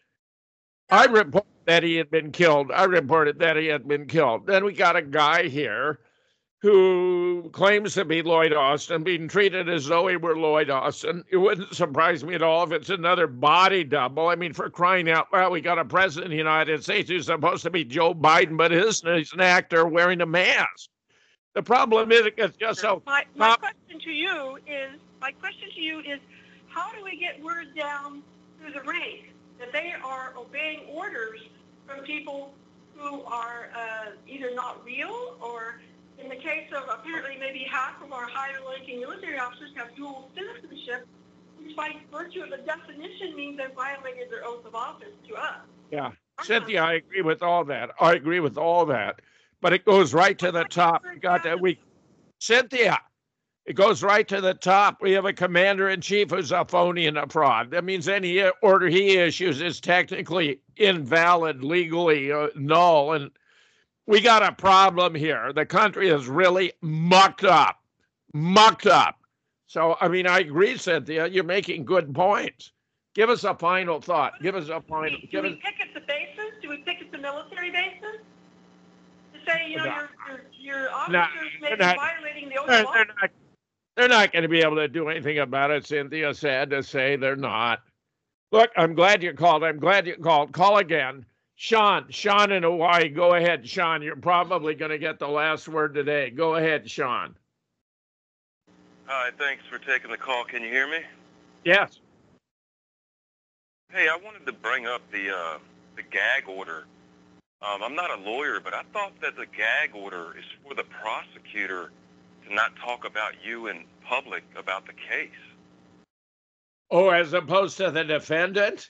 I reported that he had been killed. I reported that he had been killed. Then we got a guy here who claims to be Lloyd Austin, being treated as though he were Lloyd Austin. It wouldn't surprise me at all if it's another body double. I mean, for crying out loud, we got a president of the United States who's supposed to be Joe Biden, but he's an actor wearing a mask. The problem is it gets just so... My, my question to you is, my question to you is, how do we get word down through the ranks that they are obeying orders from people who are uh, either not real, or in the case of apparently maybe half of our higher-ranking military officers have dual citizenship, which by virtue of the definition means they've violated their oath of office to us. Yeah. Cynthia, I agree with all that. I agree with all that. But it goes right to the top. We got that. We, Cynthia, it goes right to the top. We have a commander-in-chief who's a phony and a fraud. That means any order he issues is technically invalid, legally uh, null. And we got a problem here. The country is really mucked up, mucked up. So, I mean, I agree, Cynthia. You're making good points. Give us a final thought. Give us a final. Do Give we us, picket the bases? Do we picket the military bases? To say, you know, No. your, your, your officers No, may be they're not. violating the oath they're, of they're office. not, they're not going to be able to do anything about it, Cynthia. Sad to say, they're not. Look, I'm glad you called. I'm glad you called. Call again. Sean, Sean in Hawaii, go ahead, Sean. You're probably going to get the last word today. Go ahead, Sean. Hi, thanks for taking the call. Can you hear me? Yes. Hey, I wanted to bring up the uh, the gag order. Um, I'm not a lawyer, but I thought that the gag order is for the prosecutor to not talk about you in public about the case. Oh, as opposed to the defendant?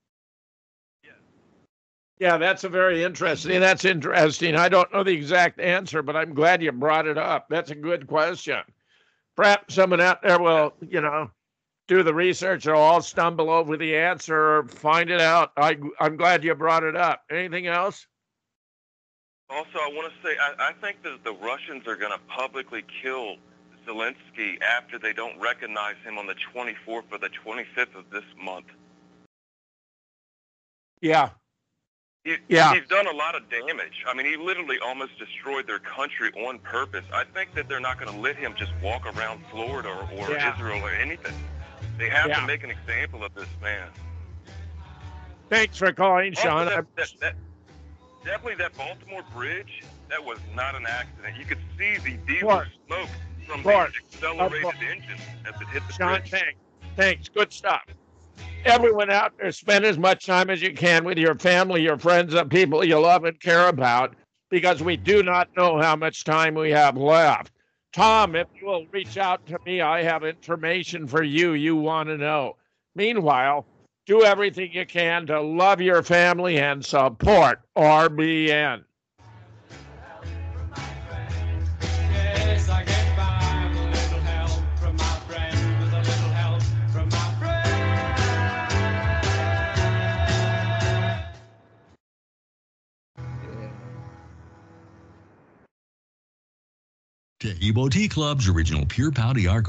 Yeah, that's a very interesting. That's interesting. I don't know the exact answer, but I'm glad you brought it up. That's a good question. Perhaps someone out there will, you know, do the research or I'll stumble over the answer or find it out. I, I'm glad you brought it up. Anything else? Also, I want to say, I, I think that the Russians are going to publicly kill Zelensky after they don't recognize him on the twenty-fourth or the twenty-fifth of this month. Yeah. He, Yeah. He's done a lot of damage. I mean, he literally almost destroyed their country on purpose. I think that they're not going to let him just walk around Florida or, or Yeah. Israel or anything. They have Yeah. to make an example of this man. Thanks for calling, Also, Sean. that, that, that, definitely that Baltimore bridge, that was not an accident. You could see the diesel Course. smoke from Course. the accelerated Of course. engine as it hit the Sean, bridge. thanks. Thanks. Good stuff. Everyone out there, spend as much time as you can with your family, your friends, the people you love and care about, because we do not know how much time we have left. Tom, if you will reach out to me, I have information for you you want to know. Meanwhile, do everything you can to love your family and support R B N. Yes, I get by with a little help from my friend, with a little help from my Ebo Tea Club's original Pure Pouty Arc